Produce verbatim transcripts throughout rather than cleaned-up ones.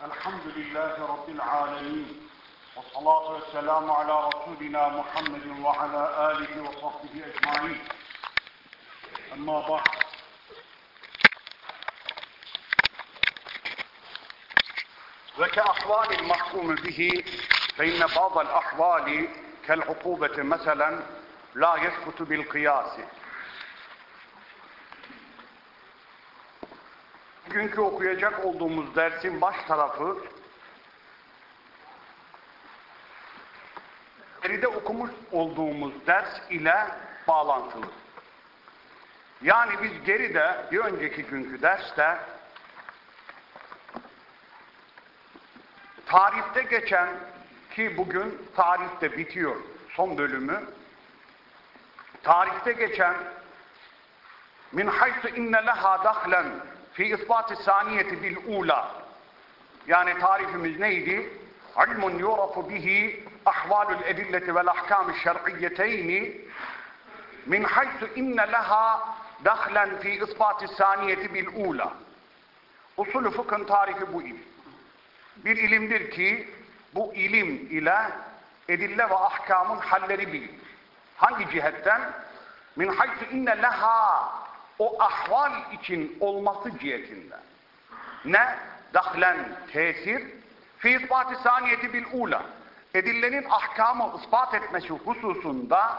Elhamdülillahi Rabbil alemin. Ve salatu ve selamu ala Resulina Muhammedin ve ala alihi ve sahbihi ecmaîn. Amma ba'd. Ve ke ahvalil mahkumu bihi fe inne ba'dal ahvali kel ukubeti meselen la yeskutu bil kıyasi. Bugünkü okuyacak olduğumuz dersin baş tarafı geride okumuş olduğumuz ders ile bağlantılı. Yani biz geride bir önceki günkü derste tarihte geçen, ki bugün tarihte bitiyor son bölümü, tarihte geçen min haythu inne leha dahlen fi isbat-ı saniyeti bil ula, yani tarifimiz neydi? İlmun yurafu bihi ahvalul edilleti vel ahkam-ı şer'iyyeteyni min haythu inne leha dahlen fi isbat-ı saniyeti bil ula. Usulü fıkhın tarifi bu ilim. Bir ilimdir ki bu ilim ile edille ve ahkamın halleri bilinir. Hangi cihetten? Min haythu inne leha, o ahval için olması cihetinden. Ne? Dahlen, tesir, fi ispat-ı saniyeti bil ula. Edillenin ahkamı ispat etmesi hususunda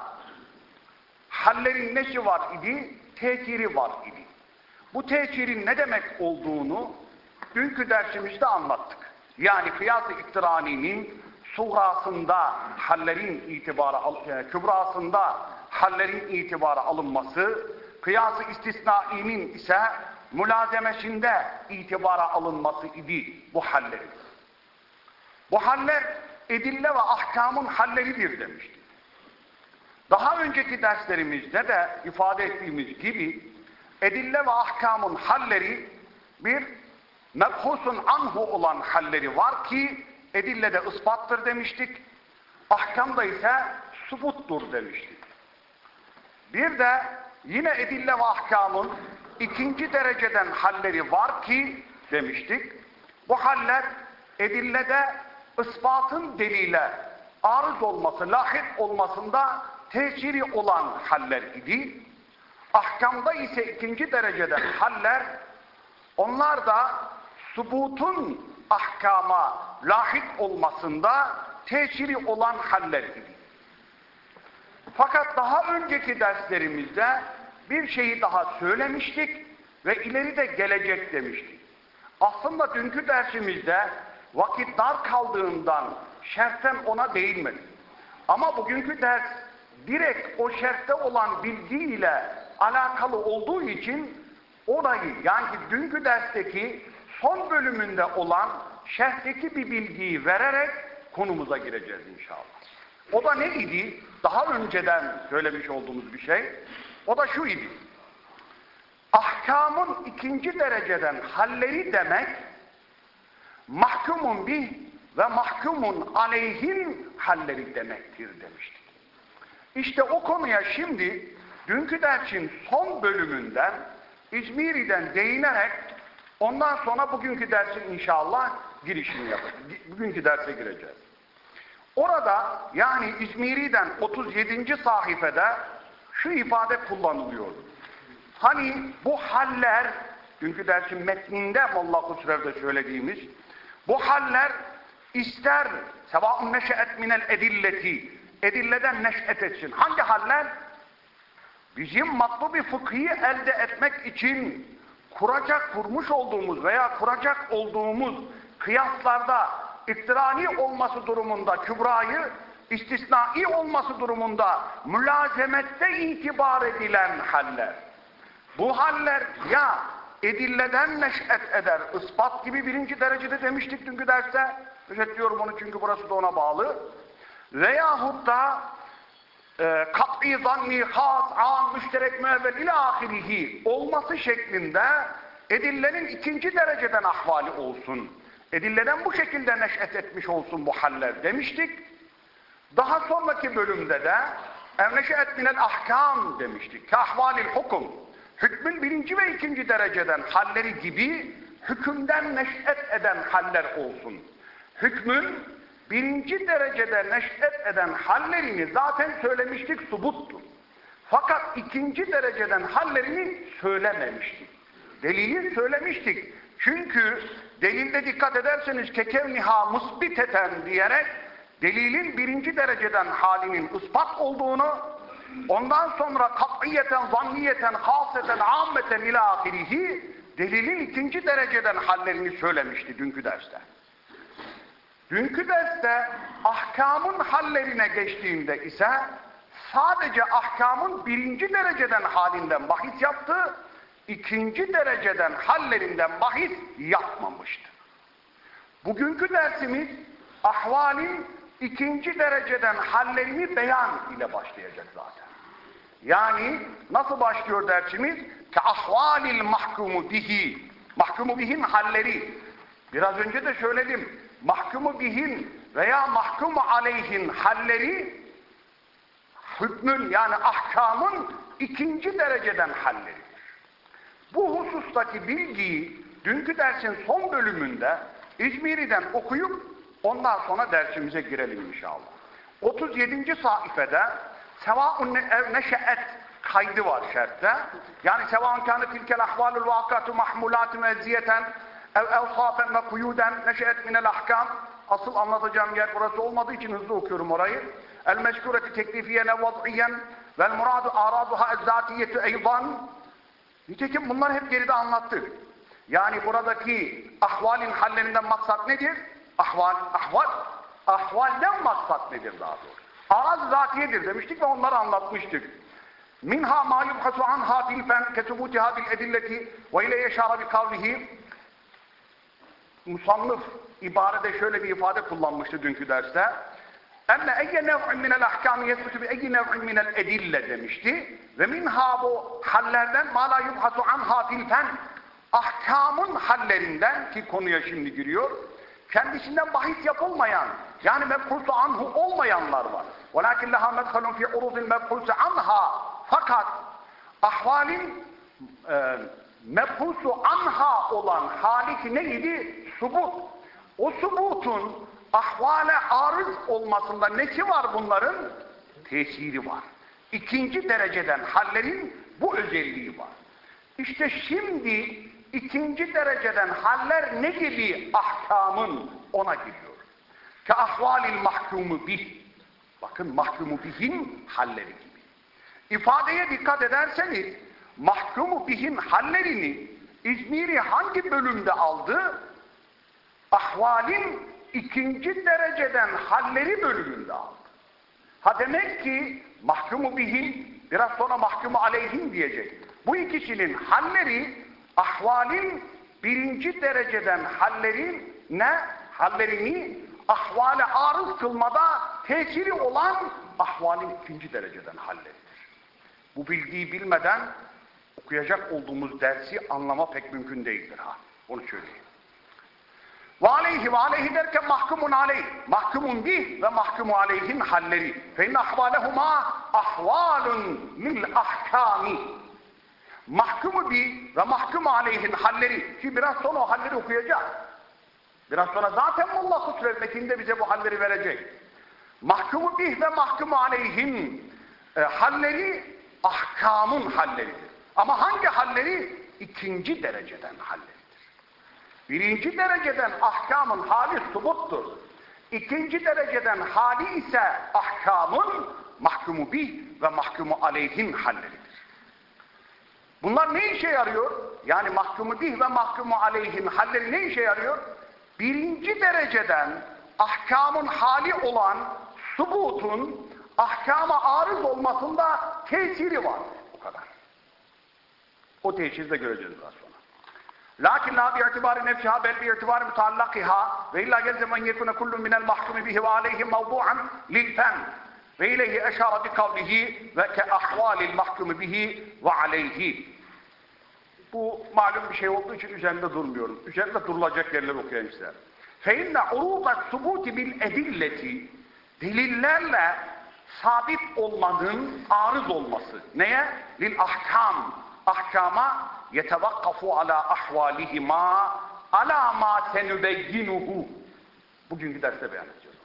hallerin neşi var idi? Tesiri var idi. Bu tesirin ne demek olduğunu dünkü dersimizde anlattık. Yani kıyas-ı iktiraninin suğrasında hallerin itibara, kübrasında hallerin itibara alınması, kıyas-ı istisnainin ise mülazemesinde itibara alınması idi bu hallerin. Bu haller edille ve ahkamın halleridir demiştik. Daha önceki derslerimizde de ifade ettiğimiz gibi edille ve ahkamın halleri bir mebhusun anhu olan halleri var ki edillede ispattır demiştik. Ahkamda ise subuttur demiştik. Bir de yine edille ve ahkamın ikinci dereceden halleri var ki demiştik. Bu haller edillede ispatın delile arız olması, lahit olmasında tesiri olan haller idi. Ahkamda ise ikinci dereceden haller, onlar da subutun ahkama lahit olmasında tesiri olan haller idi. Fakat daha önceki derslerimizde bir şeyi daha söylemiştik ve ileri de gelecek demiştik. Aslında dünkü dersimizde vakit dar kaldığından şerhten ona değinmedik. Ama bugünkü ders direkt o şerhte olan bilgiyle alakalı olduğu için orayı, yani dünkü dersteki son bölümünde olan şerhteki bir bilgiyi vererek konumuza gireceğiz inşallah. O da ne idi? Daha önceden söylemiş olduğumuz bir şey. O da şu idi. Ahkamın ikinci dereceden halleri demek, mahkumun bih ve mahkumun aleyhin halleri demektir demiştik. İşte o konuya şimdi dünkü dersin son bölümünden İzmiri'den değinerek ondan sonra bugünkü dersin inşallah girişini yapacağız. Bugünkü derse gireceğiz. Orada, yani İzmiri'den otuz yedinci sayfede şu ifade kullanılıyor. Hani bu haller, dünkü dersin metninde Molla Husrev'de söylediğimiz, bu haller ister sevâ'un neşe'et minel edilleti, edilleden neş'et etsin. Hangi haller? Bizim matlubi fıkhi elde etmek için kuracak, kurmuş olduğumuz veya kuracak olduğumuz kıyaslarda iktirani olması durumunda kübrayı, istisnai olması durumunda mülazemette itibar edilen haller. Bu haller ya edilleden neş'et eder, ispat gibi birinci derecede demiştik dünkü derste, özetliyorum onu çünkü burası da ona bağlı, veyahut da e, kat'i, zanni, has, an, müşterek, müevvel ile ahirihi olması şeklinde edillenin ikinci dereceden ahvali olsun. Edilleden bu şekilde neş'et etmiş olsun bu haller demiştik. Daha sonraki bölümde de evneşe'et minel ahkam demiştik. Kahvalil hukum. Hükmün birinci ve ikinci dereceden halleri gibi hükümden neş'et eden haller olsun. Hükmün birinci derecede neş'et eden hallerini zaten söylemiştik, subuttur. Fakat ikinci dereceden hallerini söylememiştik. Delili söylemiştik. Çünkü delilde dikkat ederseniz kekevniha musbiteten diyerek delilin birinci dereceden halinin ispat olduğunu, ondan sonra kat'iyeten, zanniyeten, haseten, ammeten ila ahirihi delilin ikinci dereceden hallerini söylemişti dünkü derste. Dünkü derste ahkamın hallerine geçtiğinde ise sadece ahkamın birinci dereceden halinden bahis yaptı, ikinci dereceden hallerinden bahis yapmamıştı. Bugünkü dersimiz ahvalin ikinci dereceden hallerini beyan ile başlayacak zaten. Yani nasıl başlıyor dersimiz? Ke ahvalil mahkumu bihi. Mahkumu bihin halleri. Biraz önce de söyledim. Mahkumu bihin veya mahkumu aleyhin halleri hükmün yani ahkamın ikinci dereceden halleridir. Bu husustaki bilgiyi dünkü dersin son bölümünde İzmiri'den okuyup ondan sonra dersimize girelim inşallah. otuz yedinci sayfede sevâun neşe'et kaydı var şerhte. Yani sevâun kâne tilkel ahvalul vakâtu mahmulâtu mezziyeten ev evsâfen ve kuyûden neşe'et minel ahkâm. Asıl anlatacağım yer burası olmadığı için hızlı okuyorum orayı. El meşkureti teklifiyen ev vaz'iyen vel muradu araduha ezzatiyetu eydan. Nitekim bunlar hep geride anlattık. Yani buradaki ahvalin hallerinden maksat nedir? Ahval, ahval, ahvalden maksat nedir daha doğrusu? Araz zatiyedir demiştik ve onları anlatmıştık. Minha ma yubhasu anha tilfen kesubutiha bil edilleti ve ile yeşara bi kavlihi. Musannıf ibarede şöyle bir ifade kullanmıştı dünkü derste. Enne eyye nev'in minel ahkâmi yesbutu bi eyye nev'in minel edille demişti. Ve minha bu hallerden ma la yubhasu anha tilfen ahkamın hallerinden ki konuya şimdi giriyor. Kendisinden bahis yapılmayan yani mebhusu anhu olmayanlar var. وَلَكِنْ لَهَا مَدْخَلٌ فِي عُرُضِ الْمَبْحُسِ anha. Fakat ahvalin e, mebhusu anha olan hali neydi? Subut. O subutun ahvale arız olmasında nesi var bunların? Tesiri var. İkinci dereceden hallerin bu özelliği var. İşte şimdi ikinci dereceden haller ne gibi ahkamın ona giriyor. Ke ahvalil mahkumu bih. Bakın mahkumu bihin halleri gibi. İfadeye dikkat ederseniz mahkumu bihin hallerini İzmiri hangi bölümde aldı? Ahvalin ikinci dereceden halleri bölümünde aldı. Ha demek ki mahkumu bihin biraz sonra mahkumu aleyhin diyecek. Bu ikisinin halleri ahvalin birinci dereceden hallerin ne? Hallerini ahvale arız kılmada tesiri olan ahvalin ikinci dereceden halleridir. Bu bilgiyi bilmeden okuyacak olduğumuz dersi anlama pek mümkün değildir ha. Onu söyleyeyim. Ve aleyhi ve aleyhi derken mahkumun aleyh. Mahkumun bih ve mahkumu aleyhin halleri. Fe inne ahvalehuma ahvalun lil ahkami. Mahkumu bih ve mahkumu aleyhin halleri. Ki biraz sonra o halleri okuyacağız. Biraz sonra zaten Allah Husrev metinde bize bu halleri verecek. Mahkumu bih ve mahkumu aleyhin e, halleri ahkamın halleridir. Ama hangi halleri? İkinci dereceden halleridir. Birinci dereceden ahkamın hali subuttur. İkinci dereceden hali ise ahkamın mahkumu bih ve mahkumu aleyhin halleridir. Bunlar ne işe yarıyor? Yani mahkumu bih ve mahkumu aleyhin halleri ne işe yarıyor? Birinci dereceden ahkamın hali olan subutun ahkama arız olmasında tesiri var. O kadar. O tesiri de göreceğiz daha sonra. Lakin la bi'itibari nefsiha bel bi'itibari mutallakiha ve illa gelzem en yekune kullun minel mahkumi bihi ve aleyhi mevdu'an lil fen ve ileyhi eşara bi kavlihi ve ke ahvalil mahkumi bihi ve aleyhi. Bu malum bir şey olduğu için üzerinde durmuyorum. Üzerinde durulacak yerler okuyayım size. فَاِنَّ عُرُوبَ السُّبُوتِ بِالْاَدِلَّةِ delillerle sabit olmanın arız olması. Neye? Lil ahkam. Ahkama yetevakkafu ala ahvalihima ala ma senübeyyinuhu. Bugünkü derste beyan edeceğiz.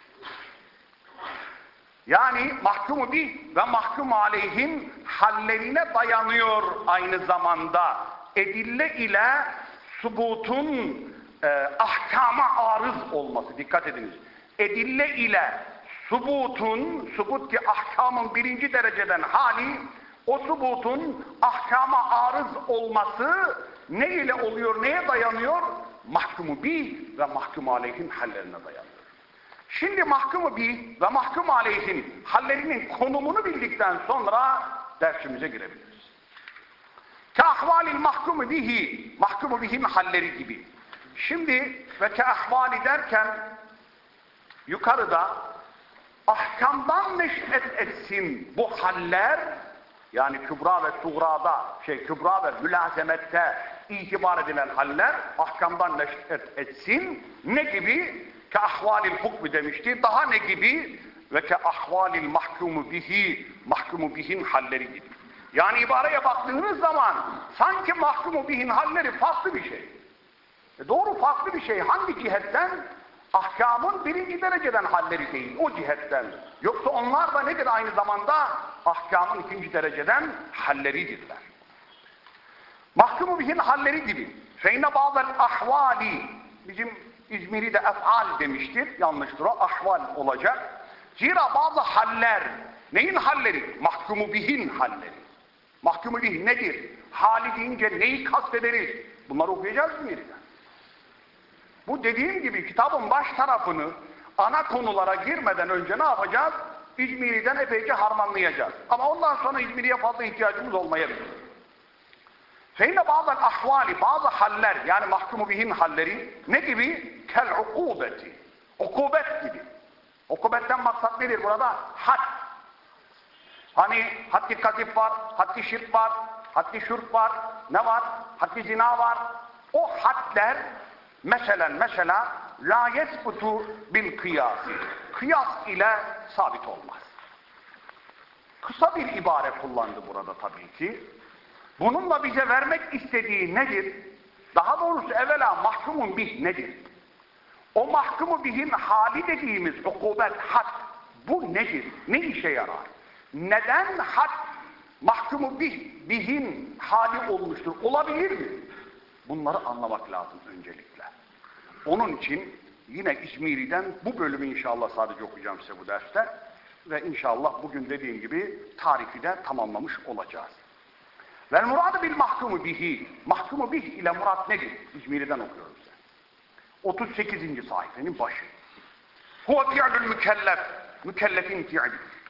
Yani mahkumu bih ve mahkum aleyhin hallerine dayanıyor aynı zamanda. Edille ile subutun e, ahkama arız olması. Dikkat ediniz. Edille ile subutun, subut ki ahkamın birinci dereceden hali, o subutun ahkama arız olması ne ile oluyor, neye dayanıyor? Mahkumu bih ve mahkum aleyhin hallerine dayanıyor. Şimdi mahkumu bih ve mahkum aleyhin hallerinin konumunu bildikten sonra dersimize girebiliriz. Ke ahvalil mahkumu bihi, mahkumu bihin halleri gibi. Şimdi ve ke ahvali derken yukarıda ahkamdan neş'et etsin bu haller, yani kübra ve suğrada, şey kübra ve mülazemette itibar edilen haller ahkamdan neş'et etsin. Ne gibi? Ke ahvalil hukmi demişti. Daha ne gibi? Ve ke ahvalil mahkumu bihi, mahkumu bihin halleri gibi. Yani ibareye baktığınız zaman sanki mahkumu bihin halleri farklı bir şey. E doğru, farklı bir şey. Hangi cihetten? Ahkamın birinci dereceden halleri değil, o cihetten. Yoksa onlar da nedir aynı zamanda? Ahkamın ikinci dereceden halleridirler. Mahkumu bihin halleri gibi. Feyne bazı ahvali, bizim İzmir'i de ef'al demiştir, yanlıştır o, ahval olacak. Zira bazı haller, neyin halleri? Mahkumu bihin halleri. Mahkumu bih nedir? Hali deyince neyi kastederiz? Bunları okuyacağız İzmir'de. Bu dediğim gibi kitabın baş tarafını ana konulara girmeden önce ne yapacağız? İzmiri'den epeyce harmanlayacağız. Ama ondan sonra İzmiri'ye fazla ihtiyacımız olmayabilir. Feyne bazı ahvali, bazı haller, yani mahkumu bihin halleri ne gibi? Kel ukubeti. Ukubet gibi. Ukubetten maksat nedir burada? Had. Hani haddi kazip var, haddi şirk var, haddi şurk var, ne var? Haddi zina var. O hadler mesela mesela la yesbutu bil kıyası. Kıyas ile sabit olmaz. Kısa bir ibare kullandı burada tabii ki. Bununla bize vermek istediği nedir? Daha doğrusu evvela mahkumun bih nedir? O mahkumu bihin hali dediğimiz ukubet, had, bu nedir? Ne işe yarar? Neden had mahkumu bih, bihin hali olmuştur? Olabilir mi? Bunları anlamak lazım öncelikle. Onun için yine İzmiri'den bu bölümü inşallah sadece okuyacağım size bu derste. Ve inşallah bugün dediğim gibi tarifi de tamamlamış olacağız. Vel muradı bil mahkumu bihi. Mahkumu bih ile murat nedir? İzmiri'den okuyorum size. otuz sekizinci sayfenin başı. Huve fi'lül mükellef. Mükellefin fi'li.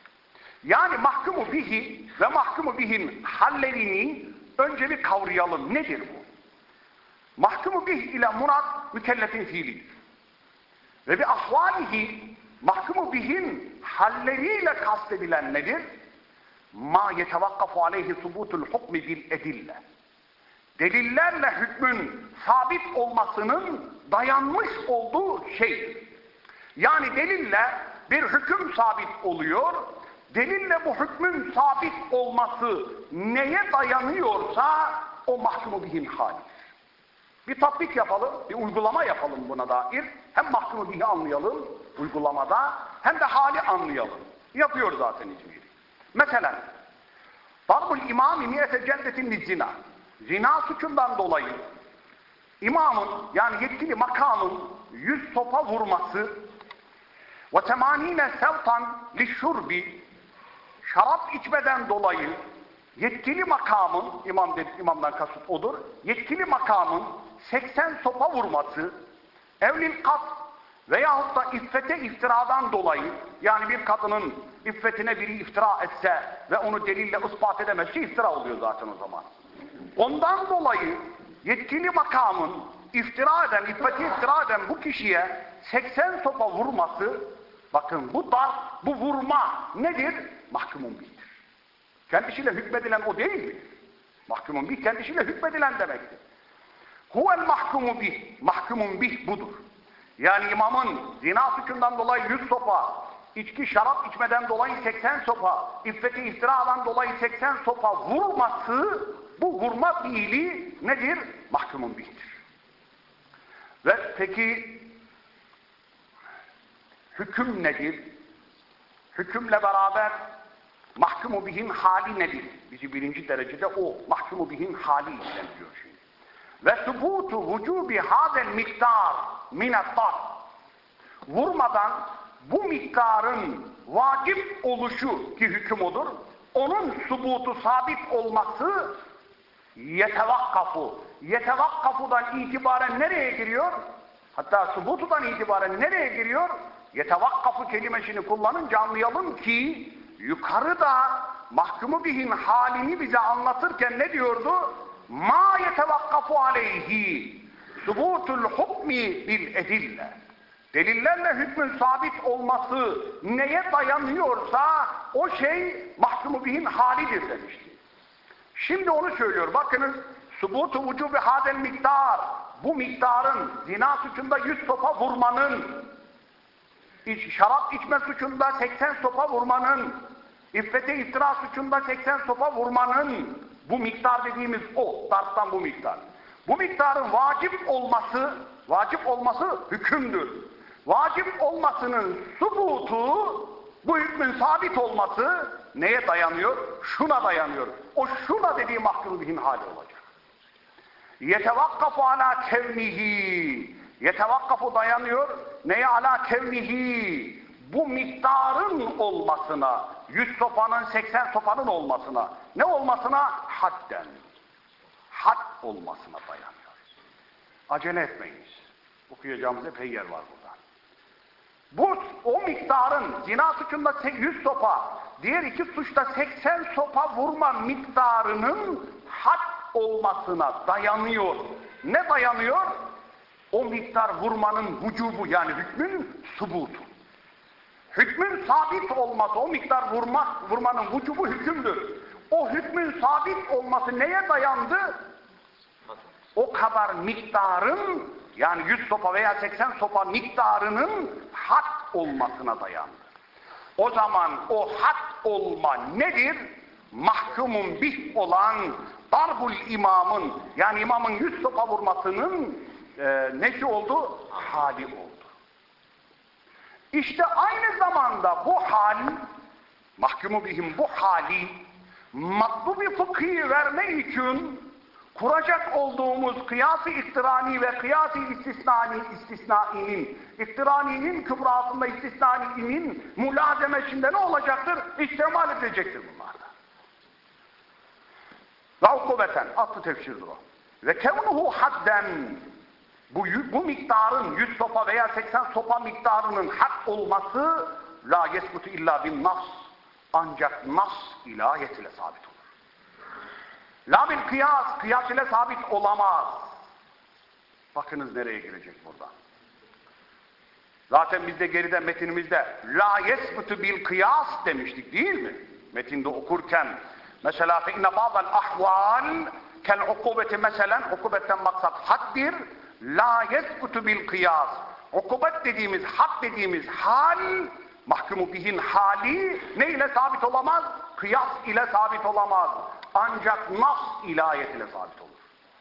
Yani mahkumu bihi ve mahkumu bihin hallerini önce bir kavrayalım. Nedir bu? Mahkumu bih ile murat mükellefin fiilidir. Ve bir ahvalihi, mahkumu bihin halleriyle kastedilen nedir? Ma yetevakkafu aleyhi subutul hukmi bil edille. Delillerle hükmün sabit olmasının dayanmış olduğu şeydir. Yani delille bir hüküm sabit oluyor. Delille bu hükmün sabit olması neye dayanıyorsa o mahkumu bihin halidir. Bir tatbik yapalım, bir uygulama yapalım buna dair. Hem mahkumu bihi anlayalım uygulamada, hem de hali anlayalım. Yapıyor zaten İzmir'i. Mesela, Darbul imami niyete cennetin zina. Zina suçundan dolayı imamın, yani yetkili makamın yüz sopa vurması ve temanine sevtan li şurbi, şarap içmeden dolayı yetkili makamın, imam dedi, imamdan kasıt odur, yetkili makamın seksen sopa vurması, evlil kat veyahut da iffete iftiradan dolayı, yani bir kadının iffetine biri iftira etse ve onu delille ispat edemezse iftira oluyor zaten o zaman. Ondan dolayı yetkili makamın iftira eden, iffeti iftira eden bu kişiye seksen sopa vurması, bakın bu dar, bu vurma nedir? Mahkumun bih'tir. Kendisiyle hükmedilen o değil mi? Mahkumun bih kendisiyle hükmedilen demektir. Huvel mahkumu bih, mahkumun bih budur. Yani imamın zina suçundan dolayı yüz sopa, içki şarap içmeden dolayı seksen sopa, iffeti iftiradan dolayı seksen sopa vurması, bu vurma fiili nedir? Mahkumun bih'tir. Ve peki hüküm nedir? Hükümle beraber mahkumu bihim hali nedir? Bizi birinci derecede o mahkumu bihim hali ilgilendiriyor şimdi. Ve subutu vücubi hadel miktar minettar. Vurmadan bu miktarın vacip oluşu ki hüküm odur, onun subutu sabit olması yetevakkafu. Yetevakkafudan itibaren nereye giriyor? Hatta subutudan itibaren nereye giriyor? Yetevakkafu kelimesini kullanınca anlayalım ki yukarıda mahkumu bihin halini bize anlatırken ne diyordu? Ma yetevakkafu aleyhi subutul hukmi bil edille. Delillerle hükmün sabit olması neye dayanıyorsa o şey mahkumu bihin halidir demişti. Şimdi onu söylüyor. Bakınız subutu vücubi hadel miktar. Bu miktarın zina suçunda yüz sopa vurmanın, iç, şarap içme suçunda seksen sopa vurmanın, iffete iftira suçunda seksen sopa vurmanın, bu miktar dediğimiz o, darptan bu miktar. Bu miktarın vacip olması, vacip olması hükümdür. Vacip olmasının subutu, bu hükmün sabit olması neye dayanıyor? Şuna dayanıyor. O şuna dediği mahkum bihin hali olacak. Yetevakkafu ala kevnihi. Yetevakkafu dayanıyor. Neye ala kevnihi? Bu miktarın olmasına, yüz sopanın, seksen sopanın olmasına. Ne olmasına? Hadden. Had olmasına dayanıyor. Acele etmeyiniz. Okuyacağımız epey yer var burada. Bu, o miktarın zina suçunda yüz sopa, diğer iki suçta seksen sopa vurma miktarının had olmasına dayanıyor. Ne dayanıyor? O miktar vurmanın vücubu yani hükmün subutu. Hükmün sabit olması, o miktar vurmak, vurmanın vücubu hükümdür. O hükmün sabit olması neye dayandı? O kadar miktarın yani yüz sopa veya seksen sopa miktarının had olmasına dayandı. O zaman o had olma nedir? Mahkumun bih olan darbul imamın yani imamın yüz sopa vurmasının e, nesi oldu? Hali oldu. İşte aynı zamanda bu hal, mahkumu bihim bu hali matlubi fıkhi verme için kuracak olduğumuz kıyas-ı iktirani ve kıyas-ı istisnani, istisnainin, iktiraninin kübrasında istisnaniinin mülazemesinde ne olacaktır? İstemal edecektir bunlarda. Ve ukubeten, atlı tefsirdir o. Ve kevnuhu hadden, bu, bu miktarın yüz sopa veya seksen sopa miktarının hak olması la yesbutu illa bin nas. Ancak nas ile ayet ile sabit olur. La bil kıyas, kıyas ile sabit olamaz. Bakınız nereye girecek burada. Zaten bizde geride metinimizde la yesbutu bil kıyas demiştik değil mi? Metinde okurken mesela fe inne ba'del ahval kel ukubeti meselen ukubetten maksat haddir la yesbutu bil kıyas. Ukubet dediğimiz, had dediğimiz hal mahkumu bihin hali ne ile sabit olamaz? Kıyas ile sabit olamaz. Ancak nas ile ayet ile sabit olur.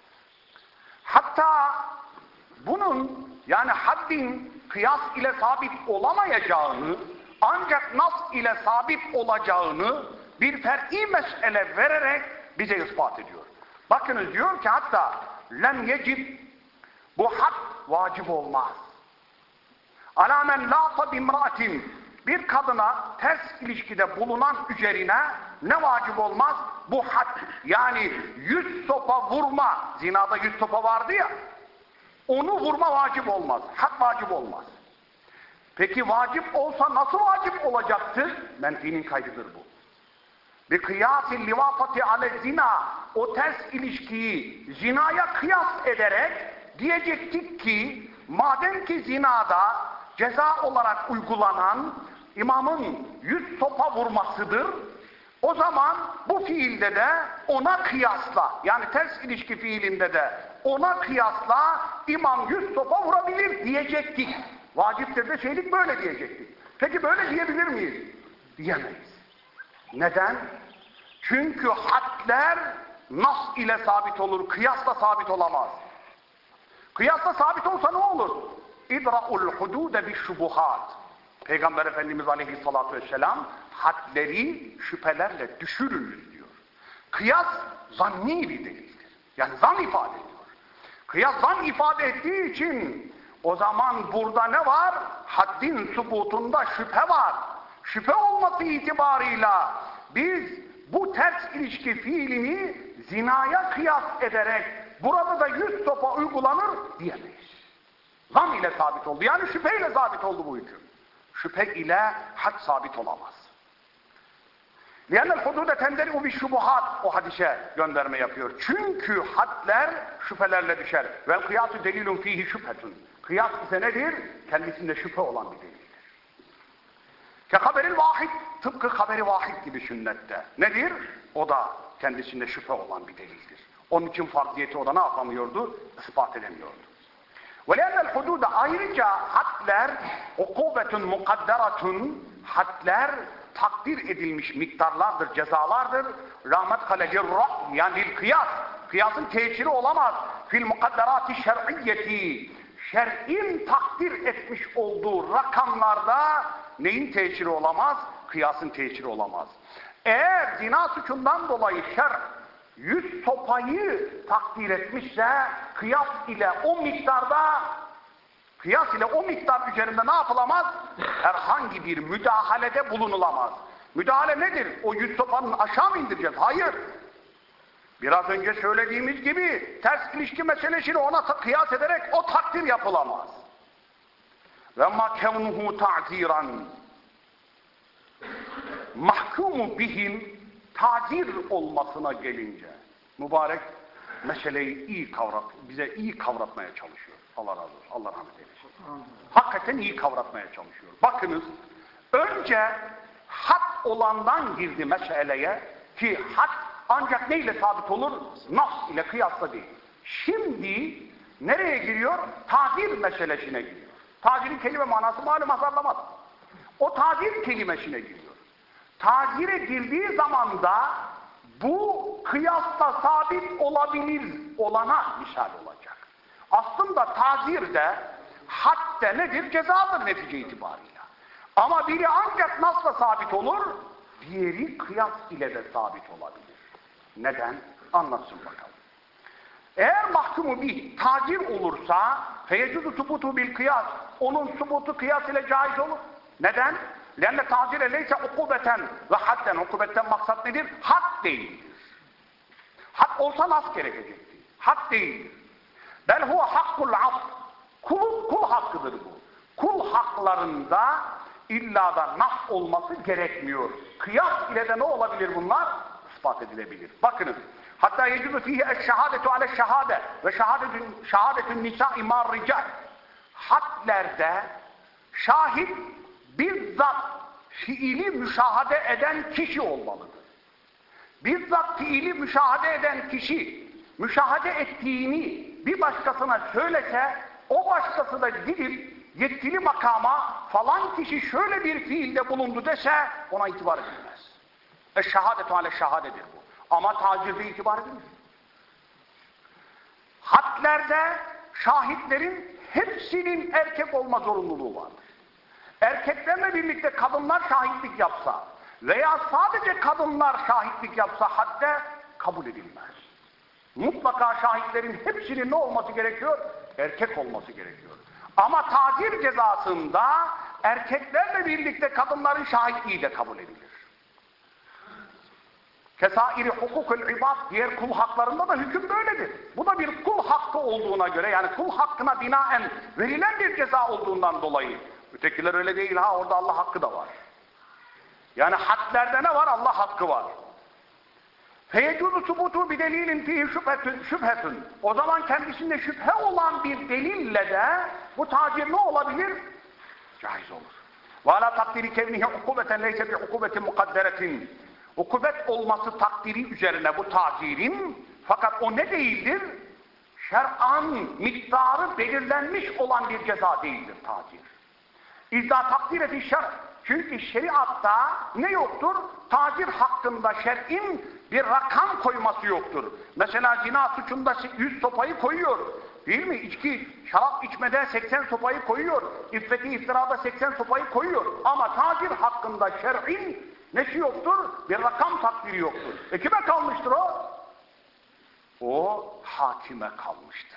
Hatta bunun yani haddin kıyas ile sabit olamayacağını ancak nas ile sabit olacağını bir fer'i mesele vererek bize ispat ediyor. Bakınız diyor ki hatta lem yecib bu had vacip olmaz. Alamen lâfa bimra'atin bir kadına ters ilişkide bulunan üzerine ne vacip olmaz? Bu had yani yüz sopa vurma, zinada yüz sopa vardı ya, onu vurma vacip olmaz, had vacip olmaz. Peki vacip olsa nasıl vacip olacaktır? Menfinin kaydıdır bu. Bir kıyas-ı livafati ale zina, o ters ilişkiyi zinaya kıyas ederek diyecektik ki madem ki zinada ceza olarak uygulanan imamın yüz sopa vurmasıdır, o zaman bu fiilde de ona kıyasla yani ters ilişki fiilinde de ona kıyasla imam yüz sopa vurabilir diyecektik. Vaciptir de şeylik böyle diyecektik. Peki böyle diyebilir miyiz? Diyemeyiz. Neden? Çünkü hadler nas ile sabit olur, kıyasla sabit olamaz. Kıyasla sabit olsa ne olur? İdra'ul hudude bişşubuhat. Peygamber Efendimiz Aleyhisselatü Vesselam hadleri şüphelerle düşürünüz diyor. Kıyas zanni bir delildir. Yani zan ifade ediyor. Kıyas zan ifade ettiği için o zaman burada ne var? Haddin subutunda şüphe var. Şüphe olması itibarıyla biz bu ters ilişki fiilini zinaya kıyas ederek burada da yüz sopa uygulanır diyemeyiz. Zan ile sabit oldu. Yani şüphe ile sabit oldu bu hüküm. Şüphe ile had sabit olamaz. لِيَنَّ الْحُدُودَ تَنْدَرِعُ بِالشُّبُهَاتِ o hadise gönderme yapıyor. Çünkü hadler şüphelerle düşer. وَالْقِيَاسُ دَلِيلٌ ف۪يهِ شُبْهَةٌ Kıyas ise nedir? Kendisinde şüphe olan bir delildir. Ke haberil vahid, tıpkı haberi vahid gibi sünnette. Nedir? O da kendisinde şüphe olan bir delildir. Onun için farziyeti o da ne yapamıyordu? İspat edemiyordu. وَلَيَنَّ الْحُدُودَ Ayrıca hadler ukubetun mukadderatun hadler takdir edilmiş miktarlardır, cezalardır. Rahmet kalelir ra'y yani kıyas. Kıyasın tesiri olamaz. Fil mukadderati şer'iyyeti. Şer'in takdir etmiş olduğu rakamlarda neyin tesiri olamaz? Kıyasın tesiri olamaz. Eğer zina suçundan dolayı şer yüz sopayı takdir etmişse kıyas ile o miktarda kıyas ile o miktar üzerinde ne yapılamaz? Herhangi bir müdahalede bulunulamaz. Müdahale nedir? O yüz sopanın aşağı mı indireceğiz? Hayır. Biraz önce söylediğimiz gibi ters ilişki meselesini ona kıyas ederek o takdir yapılamaz. Ve ma kevnuhu ta'ziran mahkumu bihim tazir olmasına gelince mübarek meseleyi iyi kavrat, bize iyi kavratmaya çalışıyor. Allah razı olsun. Allah rahmet eylesin. Hakikaten iyi kavratmaya çalışıyor. Bakınız, önce had olandan girdi meseleye ki had ancak neyle sabit olur? Nas ile kıyasla değil. Şimdi nereye giriyor? Tazir meselesine giriyor. Tazirin kelime manası malum azarlamaz. O tazir kelimesine giriyor. Tazire girdiği zaman da bu kıyasla sabit olabilir olana misal olacak. Aslında tazir de had de nedir? Cezadır netice itibarıyla. Ama biri ancak nasla sabit olur, diğeri kıyas ile de sabit olabilir. Neden? Anlatsın bakalım. Eğer mahkumu bir tacir olursa feyecidu subutu bil kıyas. Onun subutu kıyas ile caiz olur. Neden? Lenne tacire leyse ukubeten ve hadden. Ukubetten maksat nedir? Had değildir. Had olsa nas gerekecekti. Had değildir. Bel huve hakkul abd. Kul, kul hakkıdır bu. Kul haklarında illa da nas olması gerekmiyor. Kıyas ile de ne olabilir bunlar? İspat edilebilir. Bakınız. Hatta yecibu fihi eşşehadetu ale şehade ve şehadetün, şehadetün nisâ'i mar rical. Hadlerde şahit bizzat fiili müşahede eden kişi olmalıdır. Bizzat fiili müşahede eden kişi müşahede ettiğini bir başkasına söylese o başkası da gidip yetkili makama falan kişi şöyle bir fiilde bulundu dese ona itibar edilmez. Eşşehadetu ale şehadedir bu. Ama tacirde itibar edilir. Hadlerde şahitlerin hepsinin erkek olma zorunluluğu vardır. Erkeklerle birlikte kadınlar şahitlik yapsa veya sadece kadınlar şahitlik yapsa hadde kabul edilmez. Mutlaka şahitlerin hepsinin ne olması gerekiyor? Erkek olması gerekiyor. Ama tacir cezasında erkeklerle birlikte kadınların şahitliği de kabul edilir. Kesairi hukukul ibad, diğer kul haklarında da hüküm böyledir. Bu da bir kul hakkı olduğuna göre, yani kul hakkına binaen verilen bir ceza olduğundan dolayı. Ötekiler öyle değil ha, orada Allah hakkı da var. Yani hadlerde ne var? Allah hakkı var. Feyecûzu subutu bir delilin fihi şüphetün. O zaman kendisinde şüphe olan bir delille de bu tacir ne olabilir? Caiz olur. Ve alâ takdiri kevnihi ukubeten leyse bi ukubetin mukadderetin. Ukubet olması takdiri üzerine bu tacirin, fakat o ne değildir? Şer'an miktarı belirlenmiş olan bir ceza değildir tacir. İzâ takdir eti şer. Çünkü şeriatta ne yoktur? Tacir hakkında şer'in bir rakam koyması yoktur. Mesela zina suçunda yüz sopayı koyuyor. Değil mi? İçki, şarap içmede seksen sopayı koyuyor. İffeti iftirada seksen sopayı koyuyor. Ama tacir hakkında şer'in nesi yoktur? Bir rakam takdiri yoktur. E kime kalmıştır o? O hakime kalmıştır.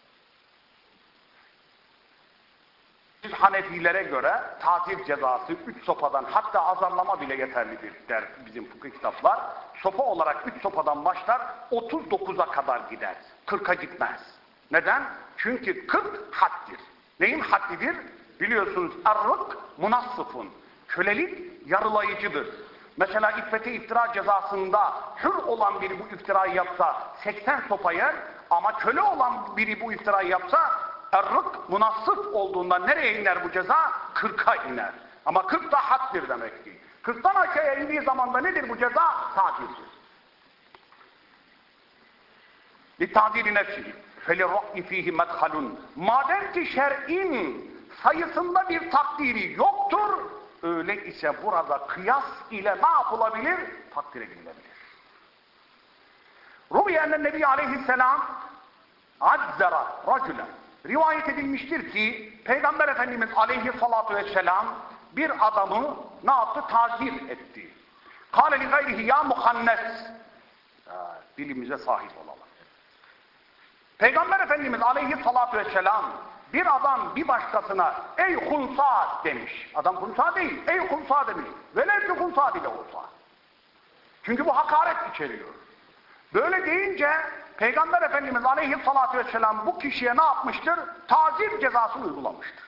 Biz Hanefilere göre tacir cezası üç sopadan, hatta azarlama bile yeterlidir der bizim fıkıh kitaplar. Sopa olarak üç sopadan başlar, otuz dokuza kadar gider. kırka gitmez. Neden? Çünkü kırk haddir. Neyin haddidir? Biliyorsunuz er-rık munassıfun. Kölelik yarılayıcıdır. Mesela iffete iftira cezasında hür olan biri bu iftirayı yapsa seksen sopa yer, ama köle olan biri bu iftirayı yapsa er-rık munassıf olduğundan nereye iner bu ceza? kırka iner. Ama kırk da haddir demek ki. kırktan aşağıya indiği zaman da nedir bu ceza? Tacirdir. لِتَعْدِيلِ نَفْسِهِ فَلِرَّقِّ ف۪يهِ مَدْخَلٌ. Madem ki şer'in sayısında bir takdiri yoktur, öyle ise burada kıyas ile ne yapılabilir? Takdir edilebilir. Rubiye'nin Nebi Aleyhisselam azzera racülen. Rivayet edilmiştir ki Peygamber Efendimiz Aleyhissalatu vesselam bir adamı ne yaptı? Tazir etti. Kâle li gayrihi ya muhannes. Dilimize sahip olalım. Peygamber Efendimiz Aleyhissalatu vesselam bir adam bir başkasına ey hunsa demiş. Adam hunsa değil, ey hunsa demiş. Velev ki hunsa bile olsa. Çünkü bu hakaret içeriyor. Böyle deyince Peygamber Efendimiz Aleyhissalatu vesselam bu kişiye ne yapmıştır? Tazir cezası uygulamıştır.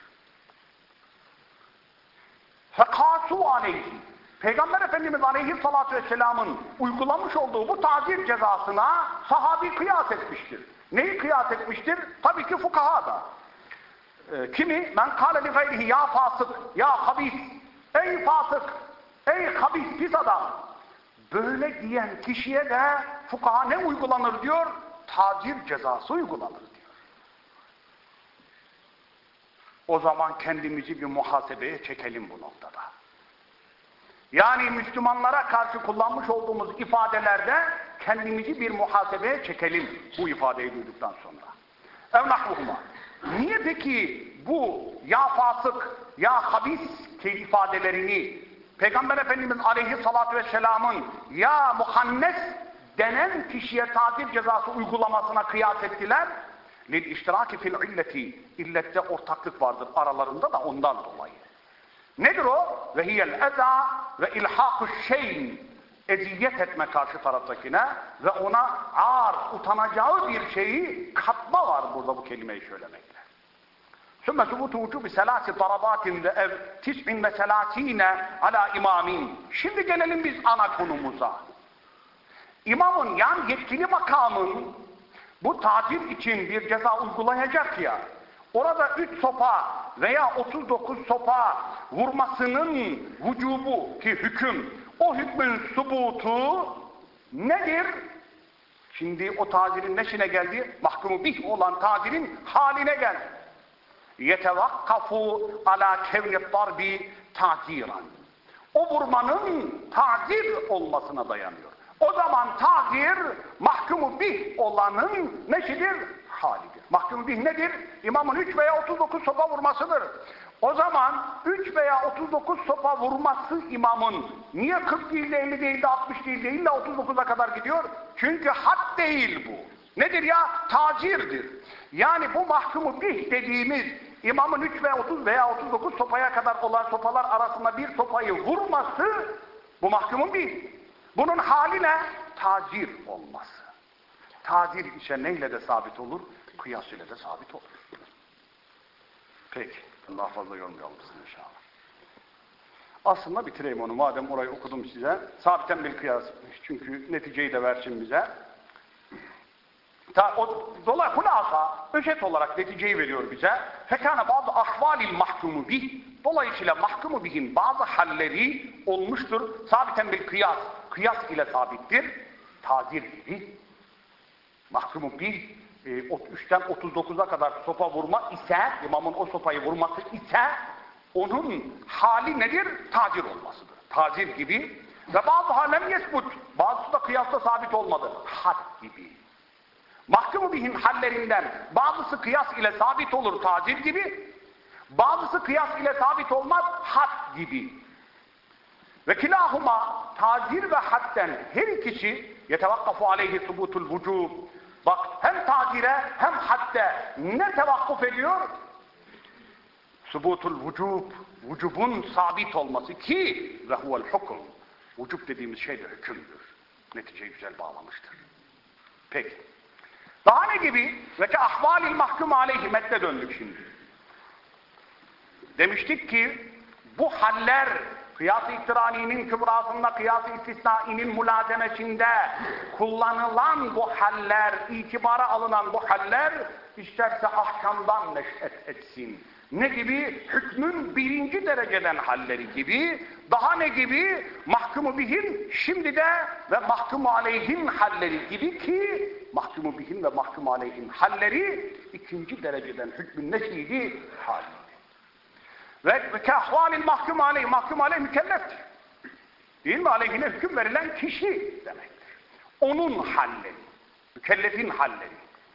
Fekâsû aleyhi. Peygamber Efendimiz Aleyhissalatu vesselamın uygulamış olduğu bu tazir cezasına sahabi kıyas etmiştir. Neyi kıyas etmiştir? Tabii ki fukaha da. Ee, kimi? Men kâle li gayrihi ya fasık, ya habis. Ey fasık, ey habis, pis adam. Böyle diyen kişiye de fukaha ne uygulanır diyor? Tacir cezası uygulanır diyor. O zaman kendimizi bir muhasebeye çekelim bu noktada. Yani Müslümanlara karşı kullanmış olduğumuz ifadelerde kendimizi bir muhasebeye çekelim bu ifadeyi duyduktan sonra. Evnahluhuma. Niye peki bu ya fasık, ya habis ifadelerini Peygamber Efendimiz Aleyhisselatü Vesselam'ın ya muhannes denen kişiye tacir cezası uygulamasına kıyas ettiler? Lil iştiraki fil illeti. İllette ortaklık vardır aralarında da ondan dolayı. Nedir o? Ve hiyel eza ve ilhakuş şeyin. Eziyet etme karşı taraftakine ve ona ağır, utanacağı bir şeyi katma var burada bu kelimeyi söylemekle. ثُمَّ ثُبُتُ وُجُوبِ سَلَاسِ طَرَبَاتٍ وَاَوْ تِسْعٍ وَسَلَاس۪ينَ عَلَى imamin. Şimdi gelelim biz ana konumuza. İmamın yani yetkili makamın bu tacir için bir ceza uygulayacak ya, orada üç sopa veya otuz dokuz sopa vurmasının vücubu ki hüküm, o hükmün subutu nedir? Şimdi o tacirin neşine geldi? Mahkumu bih olan tacirin haline geldi. Yetevakkafu ala kevni darbi taciran. O vurmanın tacir olmasına dayanıyor. O zaman tacir mahkumu bih olanın neşidir? Halidir. Mahkumu bih nedir? İmamın üç veya otuz dokuz sopa vurmasıdır. O zaman üç veya otuz dokuz sopa vurması imamın niye kırk değil de elli değil de altmış değil de illa otuz dokuza kadar gidiyor? Çünkü had değil bu. Nedir ya? Tacirdir. Yani bu mahkumu bih dediğimiz imamın üç veya otuz veya otuz dokuz sopaya kadar olan sopalar arasında bir sopayı vurması bu mahkumun bih. Bunun hali ne? Tacir olması. Tacir ise neyle de sabit olur? Kıyas ile de sabit olur. Peki. Daha fazla yormayalım size inşallah. Aslında bitireyim onu. Madem orayı okudum size. Sabiten bir kıyas. Çünkü neticeyi de versin bize. Ta, o, dolay hulasa, özet olarak neticeyi veriyor bize. Fekâne bazı ahvalil mahkumu bih. Dolayısıyla mahkumu bihin bazı halleri olmuştur. Sabiten bir kıyas. Kıyas ile sabittir. Tazir gibi. Mahkumu bih, üçten otuz dokuza kadar sopa vurma ise, imamın o sopayı vurması ise, onun hali nedir? Tacir olmasıdır. Tacir gibi. Ve bazı halem yesbut. Bazısı da kıyasla sabit olmadı. Had gibi. Mahkum bihin hallerinden bazısı kıyas ile sabit olur tacir gibi, bazısı kıyas ile sabit olmaz had gibi. Ve kilahuma tacir ve hadden her ikisi yetevakkafu aleyhi subutul vücub. Bak hem tacire hem hadde ne tevakkuf ediyor? Subutul vücub, vücubun sabit olması ki ve huvel hukum. Vücub dediğimiz şey de hükümdür. Neticeyi güzel bağlamıştır. Peki. Daha ne gibi? Ve ki ahvalil mahkum aleyhi metne döndük şimdi. Demiştik ki bu haller kıyas-ı iktiraninin kübrasında, kıyas-ı istisnainin mülazemesinde kullanılan bu haller, itibara alınan bu haller isterse ahkamdan neş'et etsin. Ne gibi? Hükmün birinci dereceden halleri gibi, daha ne gibi? Mahkumu bihin, şimdi de ve mahkumu aleyhin halleri gibi ki, mahkumu bihin ve mahkumu aleyhin halleri ikinci dereceden hükmün nesiydi? Haliydi. Ve, ve kahvalil mahkum aleyh, mahkum aleyh mükelleftir. Değil mi? Aleyhine hüküm verilen kişi demektir. Onun halleri, mükellefin halleri.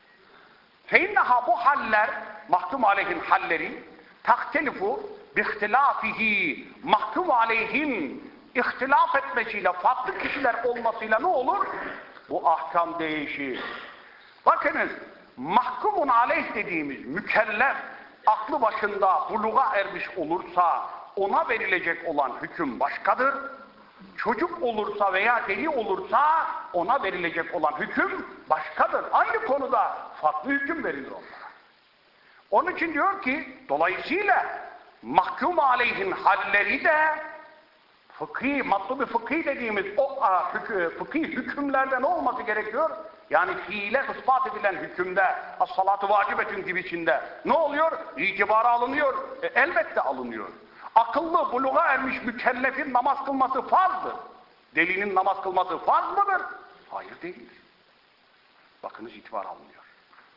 Feinneha bu haller, mahkum aleyhin halleri, tahtelifu bihtilafihi, mahkum aleyhin ihtilaf etmesiyle, farklı kişiler olmasıyla ne olur? Bu ahkam değişir. Bakınız, mahkumun aleyh dediğimiz mükellef, aklı başında buluğa ermiş olursa ona verilecek olan hüküm başkadır. Çocuk olursa veya deli olursa ona verilecek olan hüküm başkadır. Aynı konuda farklı hüküm verilir onlara. Onun için diyor ki dolayısıyla mahkum aleyhin halleri de fıkhi, matlubi fıkhi dediğimiz o fıkhi hükümlerde ne olması gerekiyor? Yani fiile ispat edilen hükümde, as-salatu vacibetün gibisinde ne oluyor? İtibara alınıyor. E, elbette alınıyor. Akıllı, buluğa ermiş mükellefin namaz kılması farzdır. Delinin namaz kılması farz mıdır? Hayır değildir. Bakınız itibara alınıyor.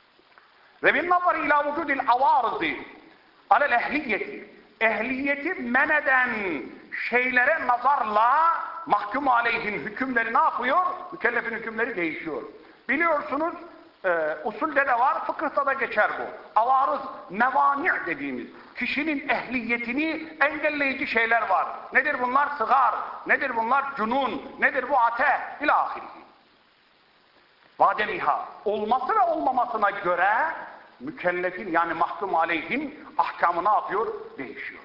Ve bin nazari ila vücudil avarızı alel ehliyeti, ehliyeti men eden şeylere nazarla mahkum aleyhin hükümleri ne yapıyor? Mükellefin hükümleri değişiyor. Biliyorsunuz e, usulde de var, fıkıhta da geçer bu. Avarız, mevani' dediğimiz kişinin ehliyetini engelleyici şeyler var. Nedir bunlar? Sıgar, nedir bunlar? Cunun, nedir bu? Ate, ilahiri. Vademiha, olması ve olmamasına göre mükellefin yani mahkum aleyhin ahkamı ne yapıyor? Değişiyor.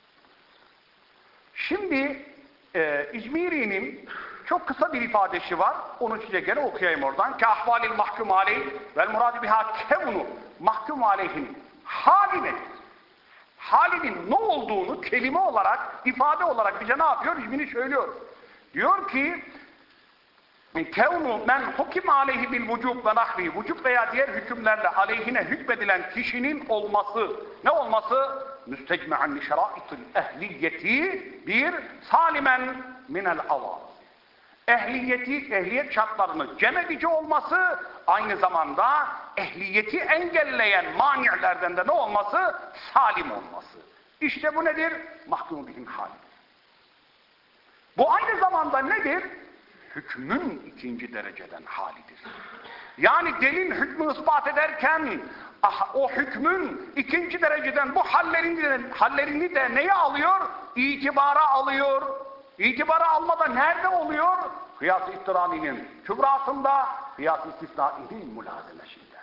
Şimdi e, İzmiri'nin çok kısa bir ifadesi var. Onu size gene okuyayım oradan. Ki ahvalil mahkum aleyh vel muradi biha kevnu mahkum aleyhin halinin halinin ne olduğunu kelime olarak, ifade olarak bize ne yapıyor? İzmiri söylüyor. Diyor ki kevnu men hukim aleyhi bil vücub ve nahvi, vücub veya diğer hükümlerle aleyhine hükmedilen kişinin olması, ne olması? Müstecme'an li şeraitil ehliyeti, bir salimen minel avar. Ehliyeti, ehliyet şartlarını cem edici olması, aynı zamanda ehliyeti engelleyen mani'lerden de ne olması? Salim olması. İşte bu nedir? Mahkum bihin halidir. Bu aynı zamanda nedir? Hükmün ikinci dereceden halidir. Yani delil hükmü ispat ederken ah, o hükmün ikinci dereceden bu hallerini de, hallerini de neye alıyor? İtibara alıyor. İtibara almada nerede oluyor? Kıyas-ı iktiraninin kübrasında, kıyas-ı istisnainin mülazemesinde.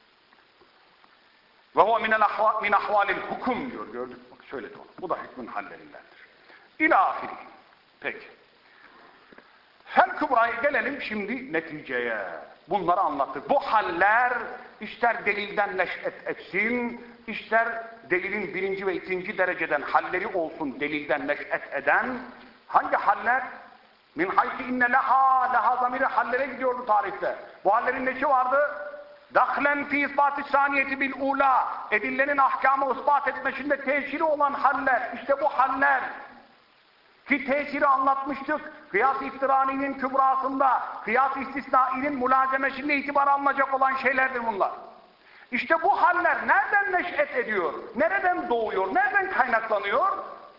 Ve huve min ahvalil hukum diyor. Gördük mü? Söyledi onu. Bu da hükmün hallerindendir. İlâhiri. Peki. Fel kübraya gelelim şimdi neticeye. Bunları anlattık. Bu haller ister delilden neş'et etsin, ister delilin birinci ve ikinci dereceden halleri olsun delilden neş'et eden. Hangi haller? Min haysi inne leha, leha zamiri hallere gidiyordu tarihte. Bu hallerin neçi vardı? Dahlen fi ispat-ı saniyeti bil ula, edillenin ahkamı ispat etmesinde tesiri olan haller. İşte bu haller. Ki tesiri anlatmıştık. Kıyas-ı iftiraninin kübrasında, kıyas-ı istisnainin mülazemesinde itibar alınacak olan şeylerdir bunlar. İşte bu haller nereden neş'et ediyor? Nereden doğuyor? Nereden kaynaklanıyor?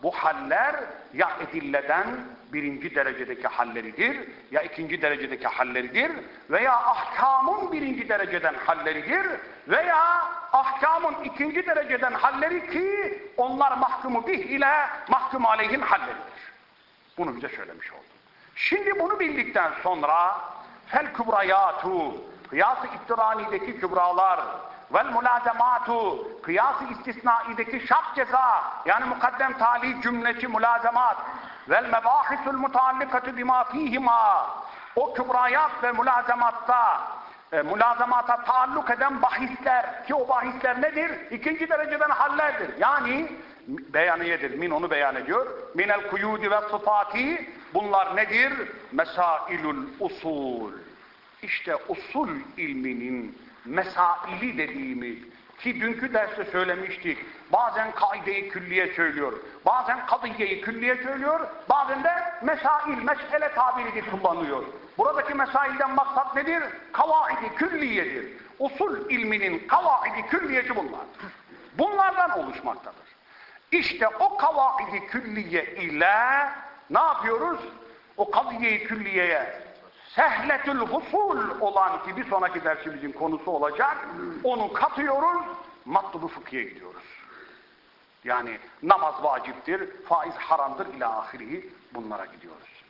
bu haller ya edilleden birinci derecedeki halleridir, ya ikinci derecedeki halleridir veya ahkamın birinci dereceden halleridir veya ahkamın ikinci dereceden halleri ki onlar mahkumu bih ile mahkum aleyhin halleridir. Bunu bize söylemiş oldu. Şimdi bunu bildikten sonra fel kübrayatu, kıyas-ı ittiranideki kübralar vel mulazematu, kıyas-ı istisnaideki şart ceza, yani mukaddem tali cümleci mülazemat vel mebahisul mutallikatü bima fihima, o kübrayat ve mülazematta e, mülazemata taalluk eden bahisler ki o bahisler nedir? İkinci dereceden hallerdir. Yani beyaniyedir. Min onu beyan ediyor. Minel kuyudi ve sıfati, bunlar nedir? Mesailul usul. İşte usul ilminin mesaili dediğimiz, ki dünkü derste söylemiştik, bazen kaide-i külliye söylüyor, bazen kadiye-i külliye söylüyor, bazen de mesail, mesele tabirini kullanıyor. Buradaki mesailden maksat nedir? Kavaidi külliyedir. Usul ilminin kavaidi külliyeci bunlardır. Bunlardan oluşmaktadır. İşte o kavaidi külliye ile ne yapıyoruz? O kadiye-i külliyeye sehletül husul olan, ki bir sonraki dersimizin konusu olacak, onu katıyoruz, matlubu fıkhiye gidiyoruz. Yani namaz vaciptir, faiz haramdır ila ahirihi, bunlara gidiyoruz.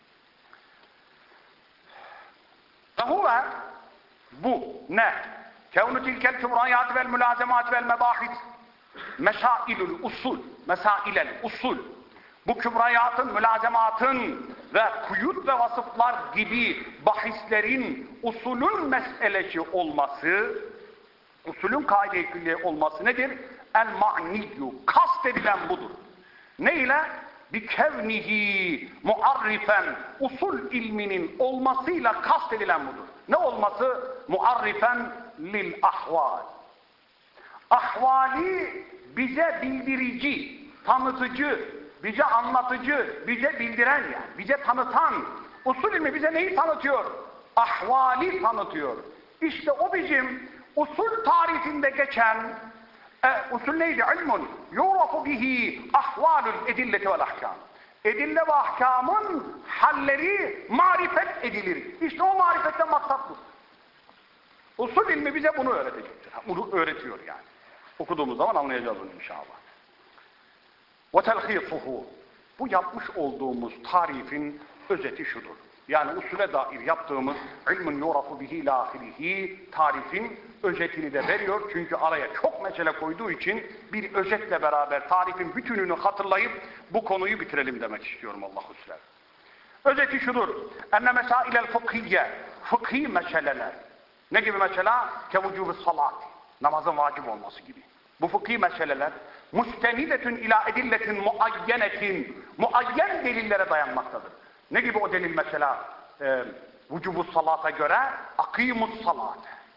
Ve huve, bu ne? Kevnu tilkel kübrayat vel mülazemat vel mebahis mesailül usul, mesailel usul. Bu kübrayatın, mülazematın ve kuyut ve vasıflar gibi bahislerin usulün meselesi olması, usulün kaide-i külliye olması nedir? El-ma'niyyü, kast edilen budur. Ne ile? Bi kevnihi muarrifen, usul ilminin olmasıyla kast edilen budur. Ne olması? Muarrifen lil ahval. Ahvali bize bildirici, tanıtıcı, bize anlatıcı, bize bildiren yani, bize tanıtan, usul ilmi bize neyi tanıtıyor? Ahvali tanıtıyor. İşte o bizim usul tarifinde geçen, e, usul neydi? İlmun yurafu bihi ahvalul edilleti vel ahkam. Edille ve ahkamın halleri marifet edilir. İşte o marifetten maksat bu. Usul ilmi bize bunu öğretecektir. Bunu öğretiyor yani. Okuduğumuz zaman anlayacağız bunu inşallah. وَتَلْخِيصُهُ, bu yapmış olduğumuz tarifin özeti şudur. Yani usule dair yaptığımız ilmun yurafu bihi lahirihi tarifin özetini de veriyor. Çünkü araya çok mesele koyduğu için bir özetle beraber tarifin bütününü hatırlayıp bu konuyu bitirelim demek istiyorum Allahu Teala. Özeti şudur. Enne mesailel fıkhiyye, fıkhi meseleler. Ne gibi mesela? Kevucubus salat, namazın vacip olması gibi. Bu fıkhi meseleler mustenidetün ila edilletin muayyenetin, muayyen delillere dayanmaktadır. Ne gibi o delil mesela? E, vücubus salata göre akimus salat.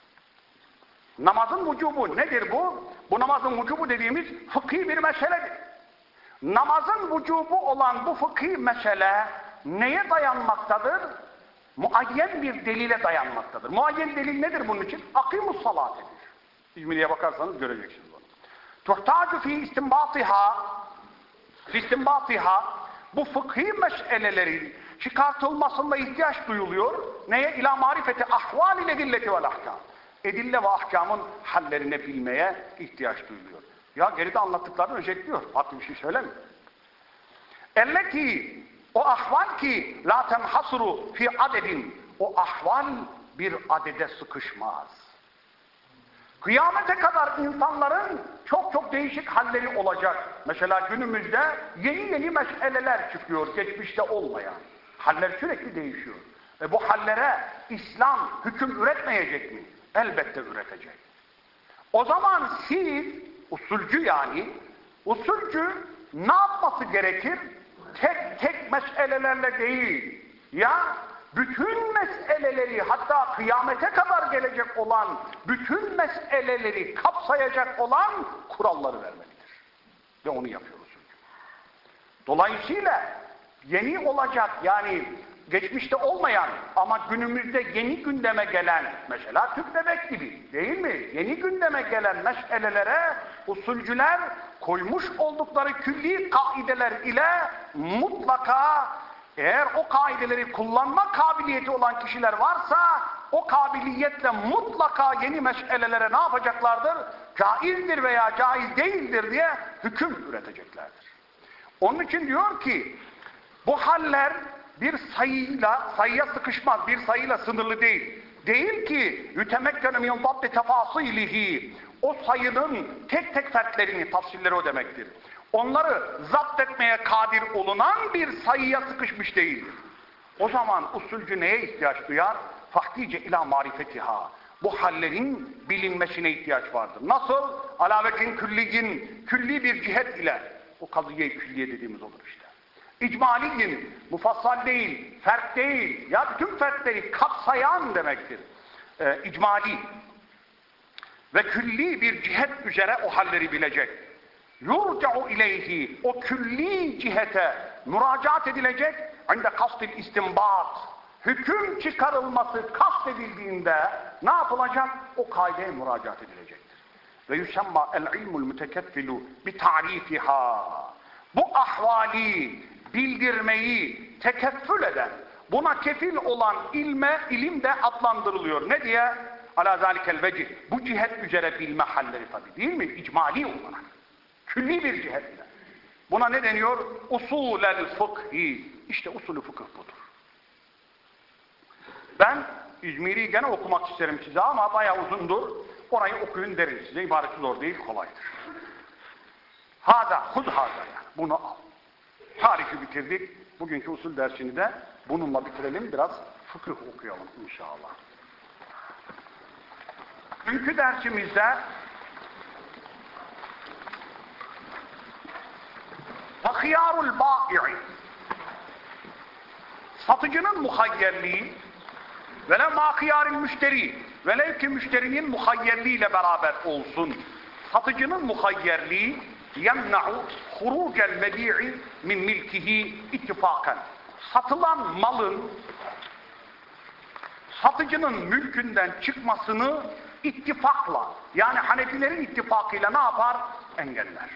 Namazın vücubu nedir bu? Bu namazın vücubu dediğimiz fıkhi bir meseledir. Namazın vücubu olan bu fıkhi mesele neye dayanmaktadır? Muayyen bir delile dayanmaktadır. Muayyen delil nedir bunun için? Akimus salatedir. İzmiriye bakarsanız göreceksiniz onu. Tuhtacu fi istinbatiha, fi istinbatiha, bu fıkhi meselelerin çıkartılmasında ihtiyaç duyuluyor. Neye? İlâ marifeti ahval ile dilleti vel ahkam. Edille ve ahkamın hallerine bilmeye ihtiyaç duyuluyor. Ya geride anlattıklarını özetliyor. Farklı bir şey söylemiyor. Elleti, o ahval ki la tenhasru fi adedin, o ahval bir adede sıkışmaz. Kıyamete kadar insanların çok çok değişik halleri olacak. Mesela günümüzde yeni yeni meseleler çıkıyor, geçmişte olmayan. Haller sürekli değişiyor. Ve bu hallere İslam hüküm üretmeyecek mi? Elbette üretecek. O zaman siz, usulcü yani, usulcü ne yapması gerekir? Tek tek meselelerle değil, ya bütün meseleleri, hatta kıyamete kadar gelecek olan bütün meseleleri kapsayacak olan kuralları vermelidir. Ve onu yapıyoruz. Dolayısıyla yeni olacak, yani geçmişte olmayan ama günümüzde yeni gündeme gelen, mesela tüp bebek gibi değil mi? Yeni gündeme gelen meselelere usulcüler koymuş oldukları külli kaideler ile mutlaka, eğer o kaideleri kullanma kabiliyeti olan kişiler varsa, o kabiliyetle mutlaka yeni meselelere ne yapacaklardır? Caizdir veya caiz değildir diye hüküm üreteceklerdir. Onun için diyor ki, bu haller bir sayıyla, sayıya sıkışmaz, bir sayıyla sınırlı değil. Değil ki, yütemekkene min dabbi tefasilihi, o sayının tek tek fertlerini, tafsilleri o demektir. Onları zapt etmeye kadir olunan bir sayıya sıkışmış değildir. O zaman usulcü neye ihtiyaç duyar? Fahtice ila marifetiha. Bu hallerin bilinmesine ihtiyaç vardır. Nasıl? Alavekin külliyin, külli bir cihet ile. O kaziye-i külliye dediğimiz olur işte. İcmaliyin, mufassal değil, fert değil, ya bütün fertleri kapsayan demektir. Ee, icmali ve külli bir cihet üzere o halleri bilecek. Yurca'u ileyhi, o külli cihete müracaat edilecek. Inde kastil istinbat, hüküm çıkarılması kastedildiğinde ne yapılacak? O kaideye müracaat edilecektir. Ve yusemma el-ilmul mütekeffilu bi ta'rifiha. Bu ahvali bildirmeyi tekeffül eden, buna kefil olan ilme, ilim de adlandırılıyor. Ne diye? Ala zalikel vecih. Bu cihet üzere bilme halleri tabi değil mi? İcmali olarak. Külli bir cihetle. Buna ne deniyor? Usulel fıkhi. İşte usulü fıkıh budur. Ben İzmir'i gene okumak isterim size ama bayağı uzundur. Orayı okuyun derim size. İbareti zor değil, kolaydır. Hada, hud hada yani. Bunu al. Tarihi bitirdik. Bugünkü usul dersini de bununla bitirelim. Biraz fıkıh okuyalım inşallah. Dünkü dersimizde فَخِيَارُ الْبَائِعِ satıcının muhayyerliği ve le mâkiyâril müşteri velev ki müşterinin muhayyerliğiyle beraber olsun. Satıcının muhayyerliği yemna'u hurucel mebi'i min milkihi ittifakan. Satılan malın satıcının mülkünden çıkmasını ittifakla, yani Hanefilerin ittifakıyla ne yapar? Engeller.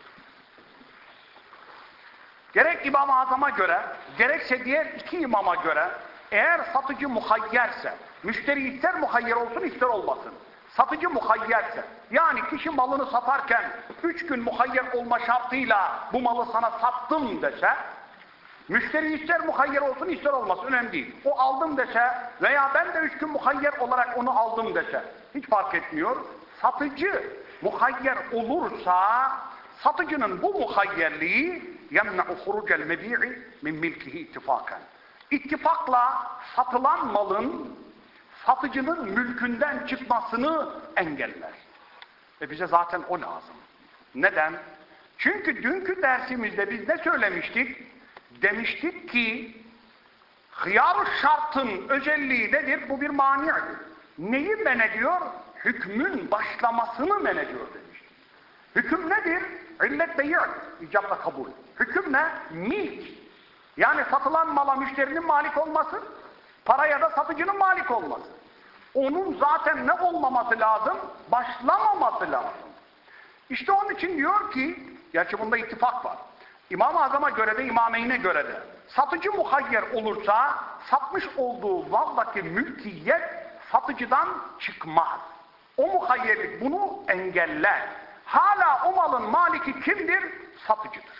Gerek İmam-ı Azam'a göre, gerekse diğer iki imama göre, eğer satıcı muhayyerse, müşteri ister muhayyer olsun ister olmasın. Satıcı muhayyerse, yani kişi malını satarken üç gün muhayyer olma şartıyla bu malı sana sattım dese, müşteri ister muhayyer olsun ister olmasın, önemli değil. O aldım dese veya ben de üç gün muhayyer olarak onu aldım dese, hiç fark etmiyor. Satıcı muhayyer olursa, satıcının bu muhayyerliği yemna'u hurucel mebi'i min milkihi ittifakan. İttifakla satılan malın satıcının mülkünden çıkmasını engeller. Ve bize zaten o lazım. Neden? Çünkü dünkü dersimizde biz ne söylemiştik? Demiştik ki hıyar-ı şartın özelliği nedir? Bu bir mani'dir. Neyi men ediyor? Hükmün başlamasını men ediyor demiştik. Hüküm nedir? İllet beyi' icabla kabul. Hüküm ne? Milk. Yani satılan mala müşterinin malik olması, paraya da satıcının malik olması. Onun zaten ne olmaması lazım? Başlamaması lazım. İşte onun için diyor ki, gerçi bunda ittifak var. İmam-ı Azam'a göre de İmameyn'e göre de satıcı muhayyer olursa satmış olduğu maldaki mülkiyet satıcıdan çıkmaz. O muhayyerlik bunu engeller. Hala o malın maliki kimdir? Satıcıdır.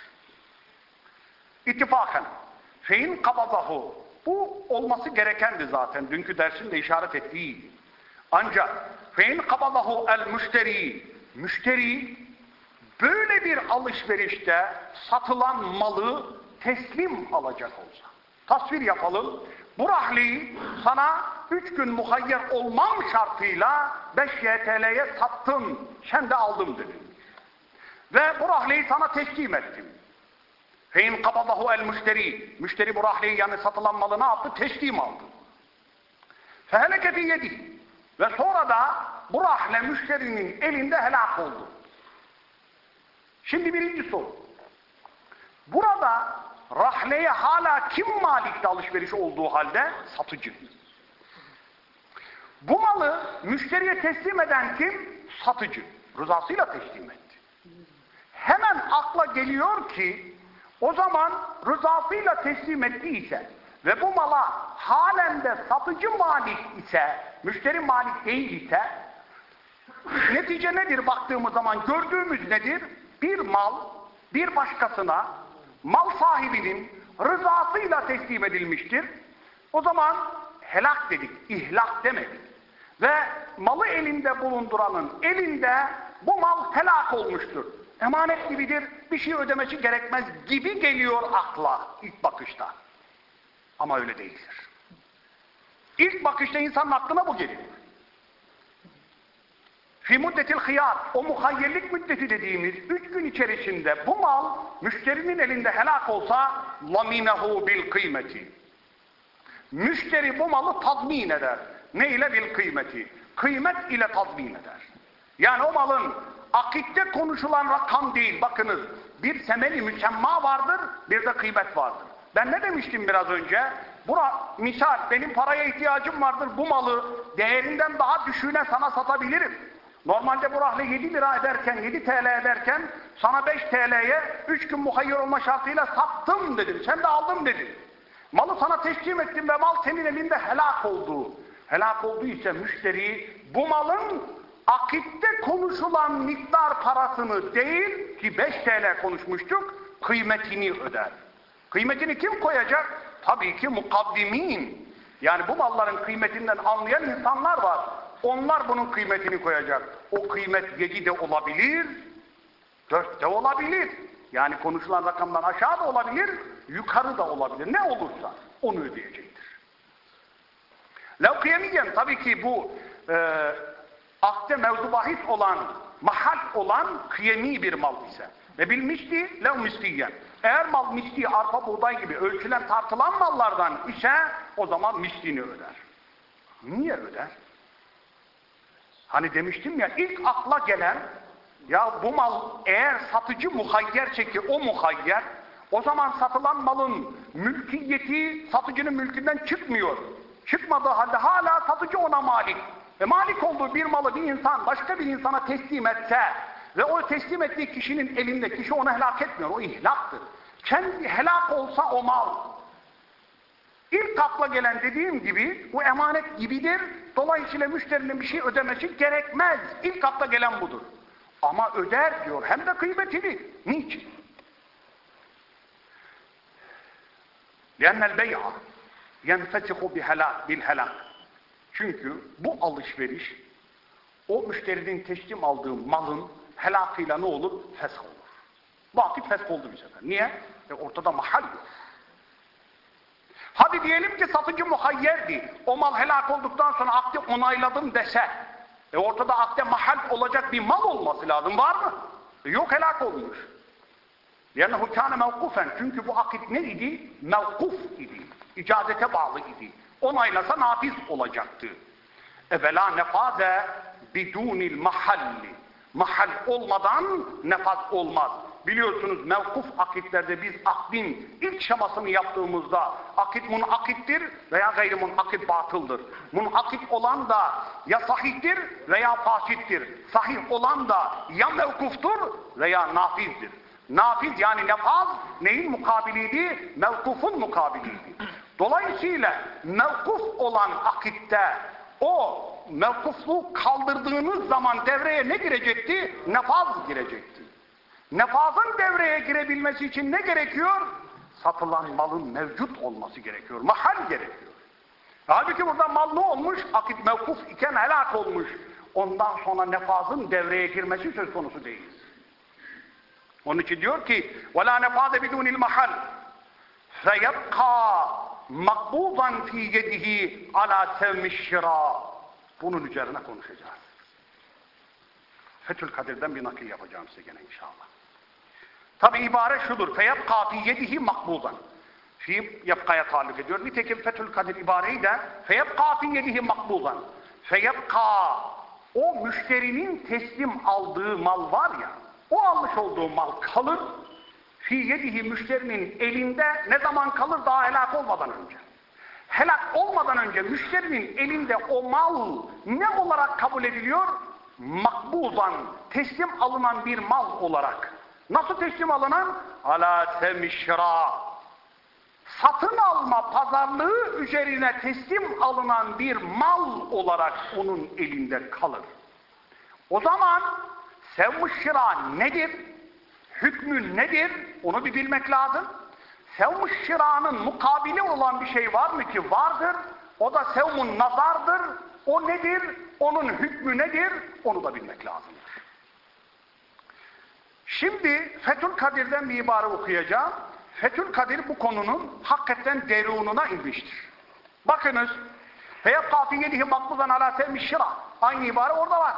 İttifaken. Fein kabadahu. Bu olması gerekendi zaten. Dünkü dersin de işaret ettiği. Ancak fein kabadahu el müşteri. Müşteri böyle bir alışverişte satılan malı teslim alacak olsa. Tasvir yapalım. Bu rahliyi sana üç gün muhayyer olmam şartıyla beş Y T L'ye sattım. Sen de aldım dedim. Ve bu rahliyi sana teslim ettim. Fein kabadahu el müşteri. Müşteri bu rahliyi, yani satılan malı ne yaptı? Teslim aldı. Feheleke fi yedi. Ve sonra da bu rahle müşterinin elinde helak oldu. Şimdi birinci soru. Burada rahleye hala kim malikte alışveriş olduğu halde? Satıcı. Bu malı müşteriye teslim eden kim? Satıcı. Rızasıyla teslim etti. Hemen akla geliyor ki o zaman rızasıyla teslim ettiyse ve bu mala halen de satıcı malik ise, müşteri malik değil ise, netice nedir baktığımız zaman gördüğümüz nedir? Bir mal bir başkasına mal sahibinin rızasıyla teslim edilmiştir. O zaman helak dedik, ihlak demedik. Ve malı elinde bulunduranın elinde bu mal helak olmuştur. Emanet gibidir, bir şey ödemesi gerekmez gibi geliyor akla ilk bakışta. Ama öyle değildir. İlk bakışta insanın aklına bu gelir. Fi muddetil hıyar, o muhayyerlik müddeti dediğimiz üç gün içerisinde bu mal müşterinin elinde helak olsa laminehu bil kıymeti. Müşteri bu malı tazmin eder. Ne ile bil kıymeti? Kıymet ile tazmin eder. Yani o malın akitte konuşulan rakam değil. Bakınız, bir semeli müsemma vardır, bir de kıymet vardır. Ben ne demiştim biraz önce? Bura, misal, benim paraya ihtiyacım vardır, bu malı değerinden daha düşüğüne sana satabilirim. Normalde bu rahle yedi lira ederken, yedi T L ederken sana beş T L'ye üç gün muhayyer olma şartıyla sattım dedim. Sen de aldın dedin. Malı sana teslim ettim ve mal senin elinde helak oldu. Helak olduysa müşteri bu malın akitte konuşulan miktar parasını değil ki beş T L konuşmuştuk, kıymetini öder. Kıymetini kim koyacak? Tabii ki mukaddimin. Yani bu malların kıymetinden anlayan insanlar var. Onlar bunun kıymetini koyacak. O kıymet yedi de olabilir, dört de olabilir. Yani konuşulan rakamdan aşağı da olabilir, yukarı da olabilir. Ne olursa onu ödeyecektir. Levkiyemiyen tabii ki bu e, akde mevzu bahis olan, mahal olan kıyemi bir mal ise. Ve bilmişti lev misliyen. Eğer mal misli, arpa, buğday gibi ölçülen tartılan mallardan ise o zaman mislini öder. Niye öder? Hani demiştim ya, ilk akla gelen, ya bu mal eğer satıcı muhayyerse ki o muhayyer, o zaman satılan malın mülkiyeti satıcının mülkünden çıkmıyor. Çıkmadığı halde hala satıcı ona malik. Ve malik olduğu bir malı bir insan başka bir insana teslim etse ve o teslim ettiği kişinin elinde, kişi onu helak etmiyor, o ihlaktır. Kendi helak olsa o mal. İlk akla gelen dediğim gibi bu emanet gibidir. Dolayısıyla müşterinin bir şey ödemesi gerekmez. İlk akla gelen budur. Ama öder diyor. Hem de kıymetini. Niçin? لِأَنَّ الْبَيْعَ يَنْفَسِخُ بِالْهَلَاكِ. Çünkü bu alışveriş o müşterinin teslim aldığı malın helakıyla ne olur? Fesh olur. Vakit fesh oldu bir sefer. Niye? E ortada mahal yok. Hadi diyelim ki satıcı muhayyerdi. O mal helak olduktan sonra akde onayladım dese. E ortada akde mahal olacak bir mal olması lazım. Var mı? E yok, helak olmuş. Yani hukâne mevkufen. Çünkü bu akit ne idi? Mevkuf idi. İcazete bağlı idi. Onaylasa nafiz olacaktı. Evvela nefâze bidûnil mahalli. Mahal olmadan nefaz olmaz. Biliyorsunuz mevkuf akitlerde biz akdin ilk şamasını yaptığımızda akit munakittir veya gayri munakit batıldır. Munakit olan da ya sahihtir veya fasittir. Sahih olan da ya mevkuftur veya nafizdir. Nafiz yani nefaz neyin mukabiliydi? Mevkufun mukabiliydi. Dolayısıyla mevkuf olan akitte o mevkufluğu kaldırdığınız zaman devreye ne girecekti? Nefaz girecekti. Nefazın devreye girebilmesi için ne gerekiyor? Satılan malın mevcut olması gerekiyor. Mahal gerekiyor. Halbuki burada mal ne olmuş? Akit mevkuf iken helak olmuş. Ondan sonra nefazın devreye girmesi söz konusu değil. Onun için diyor ki وَلَا نَفَاذَ بِدُونِ الْمَحَلِ فَيَبْقَى مَقْبُوضًا فِي يَدِهِ عَلَى سَوْمِ الشِّرَى. Bunun üzerine konuşacağız. Fethül Kadir'den bir nakil yapacağım size gene inşallah. Tabi ibare şudur. فَيَبْقَى فِي يَدِهِ مَقْبُوضًا. Fi yapkaya talip ediyor. Nitekim Fethül Kadir ibareyi de فَيَبْقَى فِي يَدِهِ مَقْبُوضًا. فَيَبْقَى o müşterinin teslim aldığı mal var ya, o almış olduğu mal kalır. fi yedihi müşterinin elinde ne zaman kalır? Daha helak olmadan önce. Helak olmadan önce müşterinin elinde o mal ne olarak kabul ediliyor? Makbuzan, teslim alınan bir mal olarak. Nasıl teslim alınan? Ala semişra. Satın alma pazarlığı üzerine teslim alınan bir mal olarak onun elinde kalır. O zaman sevmişra nedir? Hükmü nedir? Onu bir bilmek lazım. Sevmişra'nın mukabili olan bir şey var mı ki? Vardır. O da sevmun nazardır. O nedir? Onun hükmü nedir? Onu da bilmek lazımdır. Şimdi Fethül Kadir'den bir ibare okuyacağım. Fethül Kadir bu konunun hakikaten derununa inmiştir. Bakınız. Feyebqa fi yedihi makbuzan ala sevmişra. Aynı ibare orada var.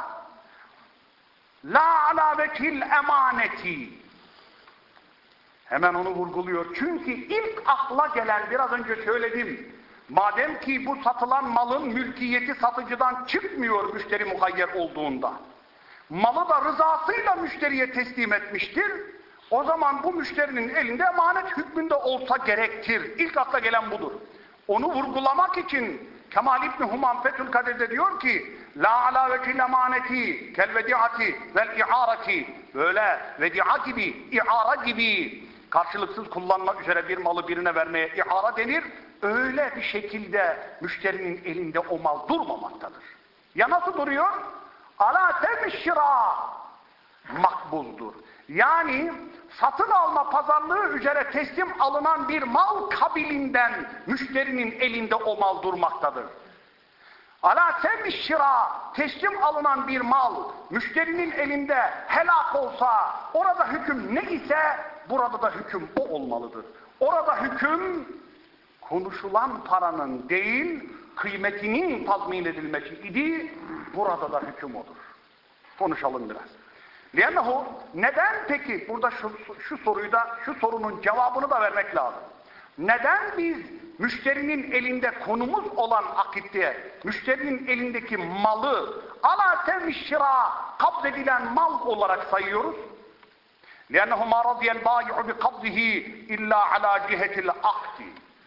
La ala vekil emaneti. Hemen onu vurguluyor. Çünkü ilk akla gelen, biraz önce söyledim. Madem ki bu satılan malın mülkiyeti satıcıdan çıkmıyor müşteri muhayyer olduğunda. Malı da rızasıyla müşteriye teslim etmiştir. O zaman bu müşterinin elinde emanet hükmünde olsa gerektir. İlk akla gelen budur. Onu vurgulamak için Kemal İbni Humam Fethül Kadir'de diyor ki La ala vekil emaneti kel vediati vel i'arati. Böyle vedia gibi, i'ara gibi karşılıksız kullanma üzere bir malı birine vermeye i'ara denir. Öyle bir şekilde müşterinin elinde o mal durmamaktadır. Ya nasıl duruyor? Ala temişra makbuldur. Yani satın alma pazarlığı üzere teslim alınan bir mal kabilinden müşterinin elinde o mal durmaktadır. Ala temişra teslim alınan bir mal müşterinin elinde helak olsa orada hüküm ne ise burada da hüküm o olmalıdır. Orada hüküm konuşulan paranın değil kıymetinin tazmin edilmesi idi. Burada da hüküm odur. Konuşalım biraz. Liannehu neden peki burada şu, şu soruyu da şu sorunun cevabını da vermek lazım. Neden biz müşterinin elinde konumuz olan akitte müşterinin elindeki malı ala temişra kabzedilen mal olarak sayıyoruz? Liannehu ma radiyel bâyi'u bi kabzihi illa ala cihetil akdi.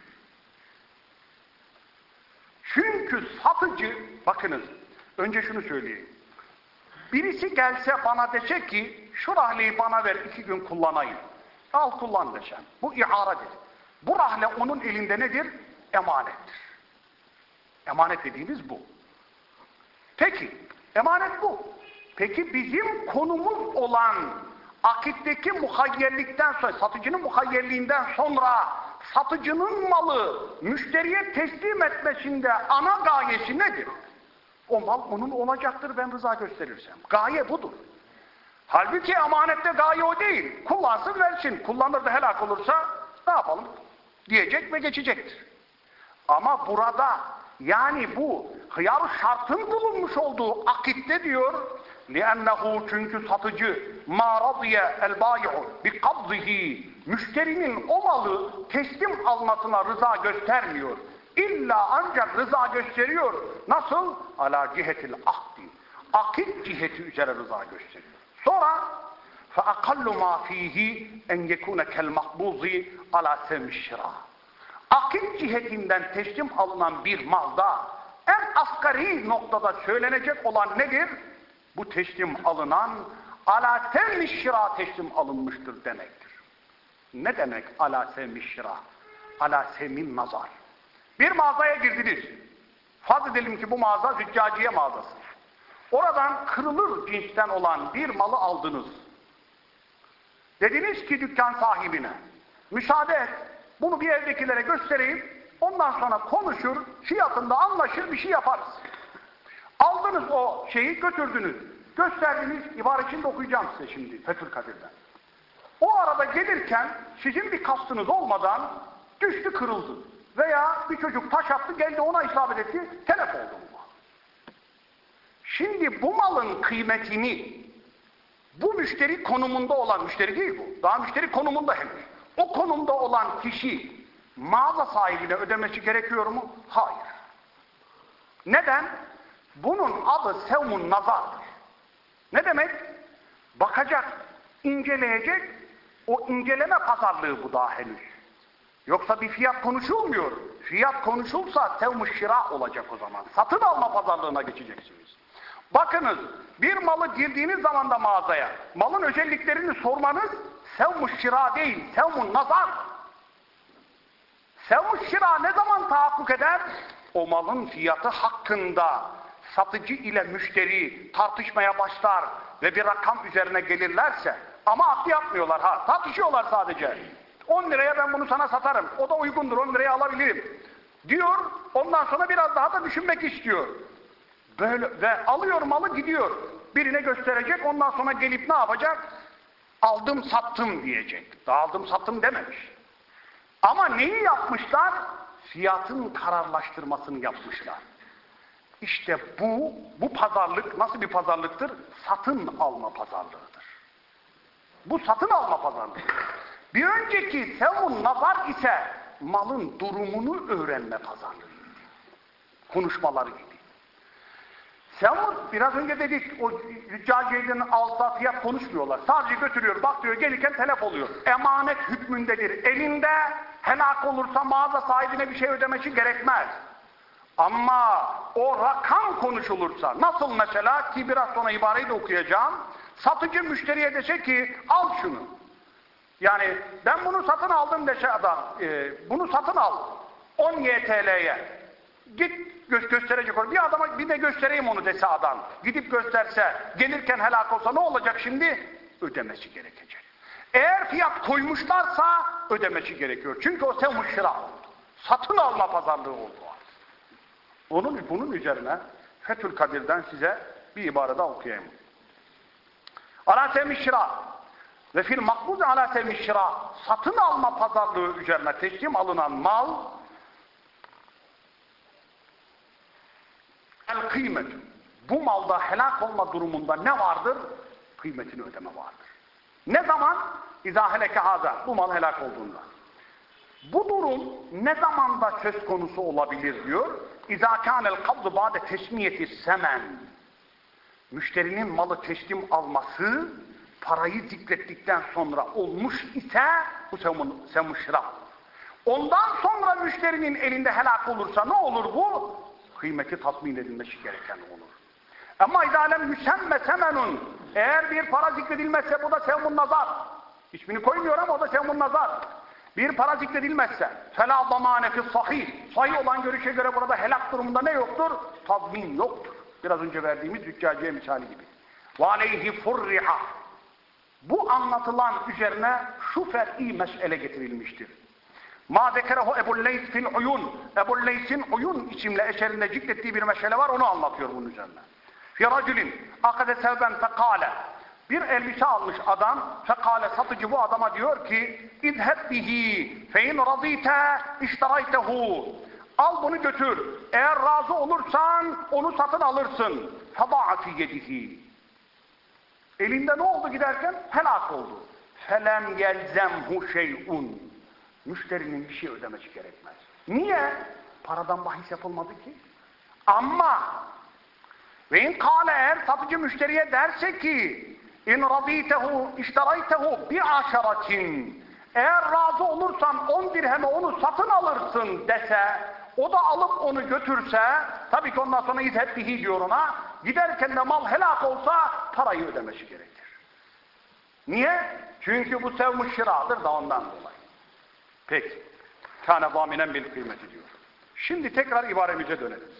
Çünkü satıcı, bakınız önce şunu söyleyeyim. Birisi gelse bana dese ki şu rahleyi bana ver iki gün kullanayım. Al kullan desem. Bu i'aradır. Bu rahle onun elinde nedir? Emanettir. Emanet dediğimiz bu. Peki, emanet bu. Peki bizim konumuz olan akitteki muhayyerlikten sonra, satıcının muhayyerliğinden sonra satıcının malı müşteriye teslim etmesinde ana gayesi nedir? O mal onun olacaktır ben rıza gösterirsem. Gaye budur. Halbuki emanette gaye o değil. Kullansın versin. Kullanır da helak olursa ne yapalım? Diyecek ve geçecektir. Ama burada yani bu hıyar şartın bulunmuş olduğu akitte diyor لِأَنَّهُ çünkü satıcı مَا رَضِيَ الْبَايِعُ بِقَبْضِهِ müşterinin o malı teslim almasına rıza göstermiyor. İlla ancak rıza gösteriyor. Nasıl? Ala cihetil akdi. Akit ciheti üzere rıza gösteriyor. Sonra فَاَقَلُّ مَا ف۪يهِ اَنْ يَكُونَ كَالْمَقْبُوزِ عَلَى سَمِشِّرَى Akit cihetinden teslim alınan bir malda en asgari noktada söylenecek olan nedir? Bu teslim alınan ala semişra teslim alınmıştır demektir. Ne demek ala semişra? Ala semin nazar. Bir mağazaya girdiniz. Farz edelim ki bu mağaza züccaciye mağazası. Oradan kırılır cinsten olan bir malı aldınız. Dediniz ki dükkan sahibine, müsaade et, bunu bir evdekilere göstereyim, ondan sonra konuşur, fiyatında anlaşır, bir şey yaparız. Aldınız o şeyi, götürdünüz, gösterdiniz, ibare içinde okuyacağım size şimdi Fethül Kadir'den. O arada gelirken sizin bir kastınız olmadan düştü, kırıldı. Veya bir çocuk taş attı, geldi ona isabet etti, telef oldu bu mal. Şimdi bu malın kıymetini bu müşteri konumunda olan, müşteri değil bu, daha müşteri konumunda henüz. O konumda olan kişi mağaza sahibine ödemesi gerekiyor mu? Hayır. Neden? Bunun adı sevmun nazardır. Ne demek? Bakacak, inceleyecek, O inceleme pazarlığı bu daha henüz. Yoksa bir fiyat konuşulmuyor. Fiyat konuşulsa sevm-i şira olacak o zaman. Satın alma pazarlığına geçeceksiniz. Bakınız, bir malı girdiğiniz zaman da mağazaya, malın özelliklerini sormanız sevm-i şira değil, sevm-i nazar. Sevm-i şira ne zaman tahakkuk eder? O malın fiyatı hakkında satıcı ile müşteri tartışmaya başlar ve bir rakam üzerine gelirlerse, ama aklı yapmıyorlar ha, tartışıyorlar sadece. on liraya ben bunu sana satarım, o da uygundur, on liraya alabilirim diyor, ondan sonra biraz daha da düşünmek istiyor. Böyle, ve alıyor malı gidiyor, birine gösterecek, ondan sonra gelip ne yapacak? Aldım sattım diyecek. Daha aldım sattım dememiş. Ama neyi yapmışlar? Fiyatın kararlaştırmasını yapmışlar. İşte bu, bu pazarlık nasıl bir pazarlıktır? Satın alma pazarlığıdır. Bu satın alma pazarlığı. Bir önceki sevm-i nazar ise malın durumunu öğrenme pazarlığı. Konuşmaları gibi. Sevm, biraz önce dedik, o züccaciyeden alsa fiyat konuşmuyorlar. Sadece götürüyor, bak diyor, gelirken telef oluyor. Emanet hükmündedir. Elinde helak olursa mağaza sahibine bir şey ödemesi gerekmez. Ama o rakam konuşulursa, nasıl mesela ki biraz sonra ibareyi de okuyacağım, satıcı müşteriye dese ki al şunu. Yani ben bunu satın aldım dese adam, e, bunu satın al on Y T L'ye. Git gö gösterecek olur. Bir adama bir de göstereyim onu dese adam. Gidip gösterse, gelirken helak olsa ne olacak şimdi? Ödemesi gerekecek. Eğer fiyat koymuşlarsa ödemesi gerekiyor. Çünkü o sevm-i şira oldu. Satın alma pazarlığı oldu. Onun, bunun üzerine Fethül Kadir'den size bir ibare daha okuyayım. Ala sevm-i şira ve fil makbuz ala sevm-i şira, satın alma pazarlığı üzerine teslim alınan mal el kıymet. Bu malda helak olma durumunda ne vardır? Kıymetini ödeme vardır. Ne zaman? İzâ heleke hâzâ. Bu mal helak olduğunda. Bu durum ne zaman da söz konusu olabilir diyor. İzâ kânel kabzı bâde tesmiyeti semen. Müşterinin malı teslim alması parayı zikrettikten sonra olmuş ise bu sevm-i şira. Ondan sonra müşterinin elinde helak olursa ne olur bu? Kıymeti tatmin edilmesi gereken olur. Ama izâlem müsemme semenun, eğer bir para zikredilmezse bu da sevm-i nazar. İsmini koymuyor ama o da sevm-i nazar. Bir para zikredilmezse felâ damâne fis-sahîh, sahih olan görüşe göre burada helak durumunda ne yoktur? Tazmin yoktur. Biraz önce verdiğimiz züccaciye misali gibi. Ve aleyhi furriha. Bu anlatılan üzerine şu fer'i mesele getirilmiştir. Ma zekerehu Ebu'l Leys fil uyun. Ebu'l Leys'in Uyun isimli eserinde zikrettiği bir mesele var, onu anlatıyor bunun üzerine. Fi raculin akade sevben fekale. Bir elbise almış adam, fekale, satıcı bu adama diyor ki İzheb bihi fe in radîte işteraytehu. Al bunu götür. Eğer razı olursan onu satın alırsın. Feda'a fi yedihi. Elinde ne oldu giderken? Helak oldu. Felem yelzemhu şey'un. Müşterinin bir şey ödemesi gerekmez. Niye? Paradan bahis yapılmadı ki. Ama ve in kâle, eğer satıcı müşteriye derse ki in radîtehu işteraytehu bi aşaratin, eğer razı olursan on dirheme onu satın alırsın dese, o da alıp onu götürse, tabii ki ondan sonra izheb bihi diyor ona, giderken de mal helak olsa parayı ödemesi gerekir. Niye? Çünkü bu sevm-i şiradır da ondan dolayı. Peki. Kâne zâminen bil kıymeti diyor. Şimdi tekrar ibaremize dönelim.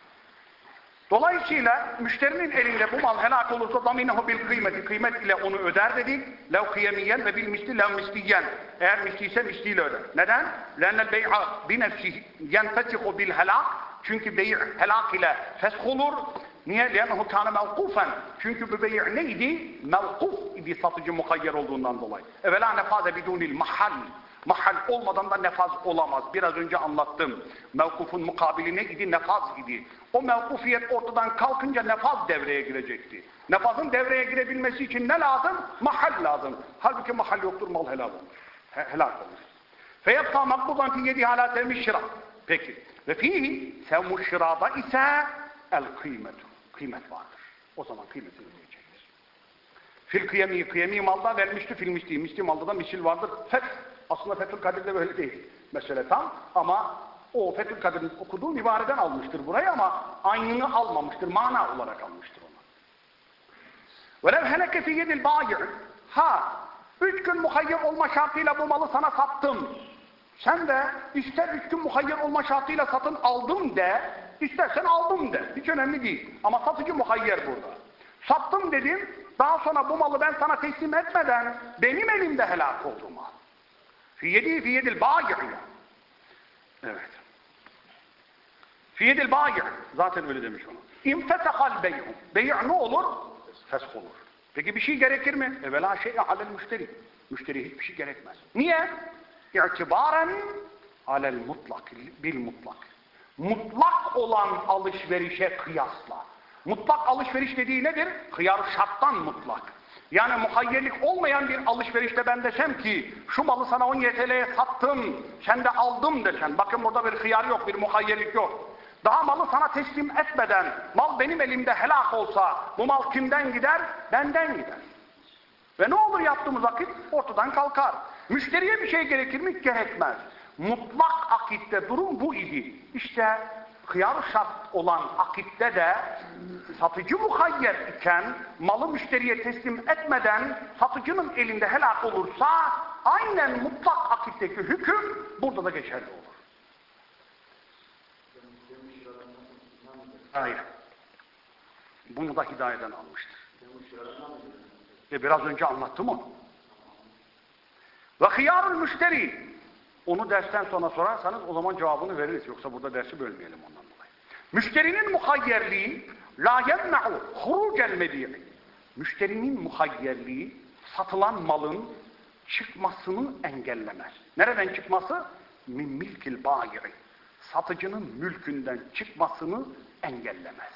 Dolayısıyla müşterinin elinde bu mal helak olursa zaminehu bil kıymeti, kıymet ile onu öder dedik. Lev kıyemiyen ve bil misli lev misliyen. Eğer misliyse misliyle öder. Neden? Lennel bey'a bi nefsihi yenfesihu bil helak. Çünkü bey' helak ile fesh olur. Niye? Lennehu kâne mevkufen. Çünkü bu bey' neydi? Mevkuf idi, satıcı mukayyer olduğundan dolayı. Evvela nefâze bidûnil mahal. Mahal olmadan da nefaz olamaz. Biraz önce anlattım. Mevkufun mukabili ne idi? Nefaz idi. O mevkufiyet ortadan kalkınca nefaz devreye girecekti. Nefazın devreye girebilmesi için ne lazım? Mahal lazım. Halbuki mahal yoktur, mal helal olur. He, helal olur. Feyebta makbudan fi yedi hala sevmi şira. Peki. Ve fihi sevmu şirada ise el kıymetu. Kıymet vardır. O zaman kıymetini ödeyecektir. Fil kıyemi, kıyemi malda vermişti fil misli. Misli malda da misil vardır. Feth. Aslında Fethül Kadir'de böyle değil. Mesele tam ama o Fethül Kadir'in okuduğu ibareden almıştır burayı ama aynını almamıştır. Mana olarak almıştır onu. وَلَوْ هَلَكَ فِي يَدِ الْبَايِعِ Ha! Üç gün muhayyer olma şartıyla bu malı sana sattım. Sen de ister üç gün muhayyer olma şartıyla satın aldım de, istersen aldım de. Hiç önemli değil. Ama satıcı muhayyer burada. Sattım dedim, daha sonra bu malı ben sana teslim etmeden benim elimde helak oldu mal. Fi yedi fi yedil bâyi'. Evet. Fi yedil bâyi'. Zaten öyle demiş onu. İmfesehal bey'u. Bey' ne olur? Fesh olur. Peki bir şey gerekir mi? Evvela şey'e alel müşteri. Müşteri hiçbir şey gerekmez. Niye? İ'tibaren alel mutlak, bil mutlak. Mutlak olan alışverişe kıyasla. Mutlak alışveriş dediği nedir? Hıyar şarttan mutlak. Yani muhayyerlik olmayan bir alışverişte ben desem ki şu malı sana on yedi TL'ye sattım, sen de aldım desen. Bakın burada bir hıyar yok, bir muhayyerlik yok. Daha malı sana teslim etmeden mal benim elimde helak olsa bu mal kimden gider? Benden gider. Ve ne olur yaptığımız vakit ortadan kalkar. Müşteriye bir şey gerekir mi? Gerekmez. Mutlak akitte durum bu idi. İşte hıyar şart olan akitte de satıcı muhayyer iken malı müşteriye teslim etmeden satıcının elinde helak olursa aynen mutlak akitteki hüküm burada da geçerli olur. Hayır. Bunu da hidayeden almıştır. E biraz önce anlattım onu. Ve hıyarul müşteri. Onu dersten sonra sorarsanız o zaman cevabını veririz. Yoksa burada dersi bölmeyelim ondan dolayı. Müşterinin muhayyerliği la yemna'u hurucel medi'i. Müşterinin muhayyerliği satılan malın çıkmasını engellemez. Nereden çıkması? Min milkil bâyi'i. Satıcının mülkünden çıkmasını engellemez.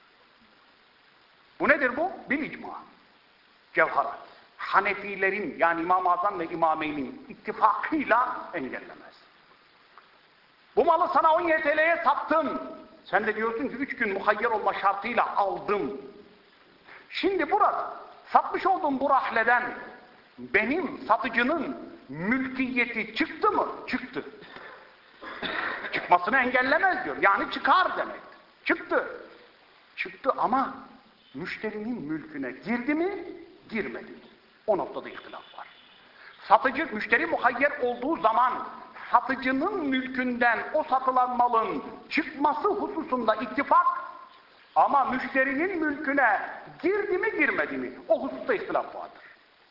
Bu nedir bu? Bil icma. Cevharat. Hanefilerin yani İmam-ı Azam ve İmameyn'in ittifakıyla engellemez. Bu malı sana on yedi TL'ye sattım. Sen de diyorsun ki üç gün muhayyer olma şartıyla aldım. Şimdi burada satmış olduğum bu rahleden benim satıcının mülkiyeti çıktı mı? Çıktı. Çıkmasını engellemez diyor. Yani çıkar demek. Çıktı. Çıktı ama müşterinin mülküne girdi mi? Girmedi. O noktada ihtilaf var. Satıcı, müşteri muhayyer olduğu zaman satıcının mülkünden o satılan malın çıkması hususunda ittifak ama müşterinin mülküne girdi mi girmedi mi? O hususta ihtilaf vardır.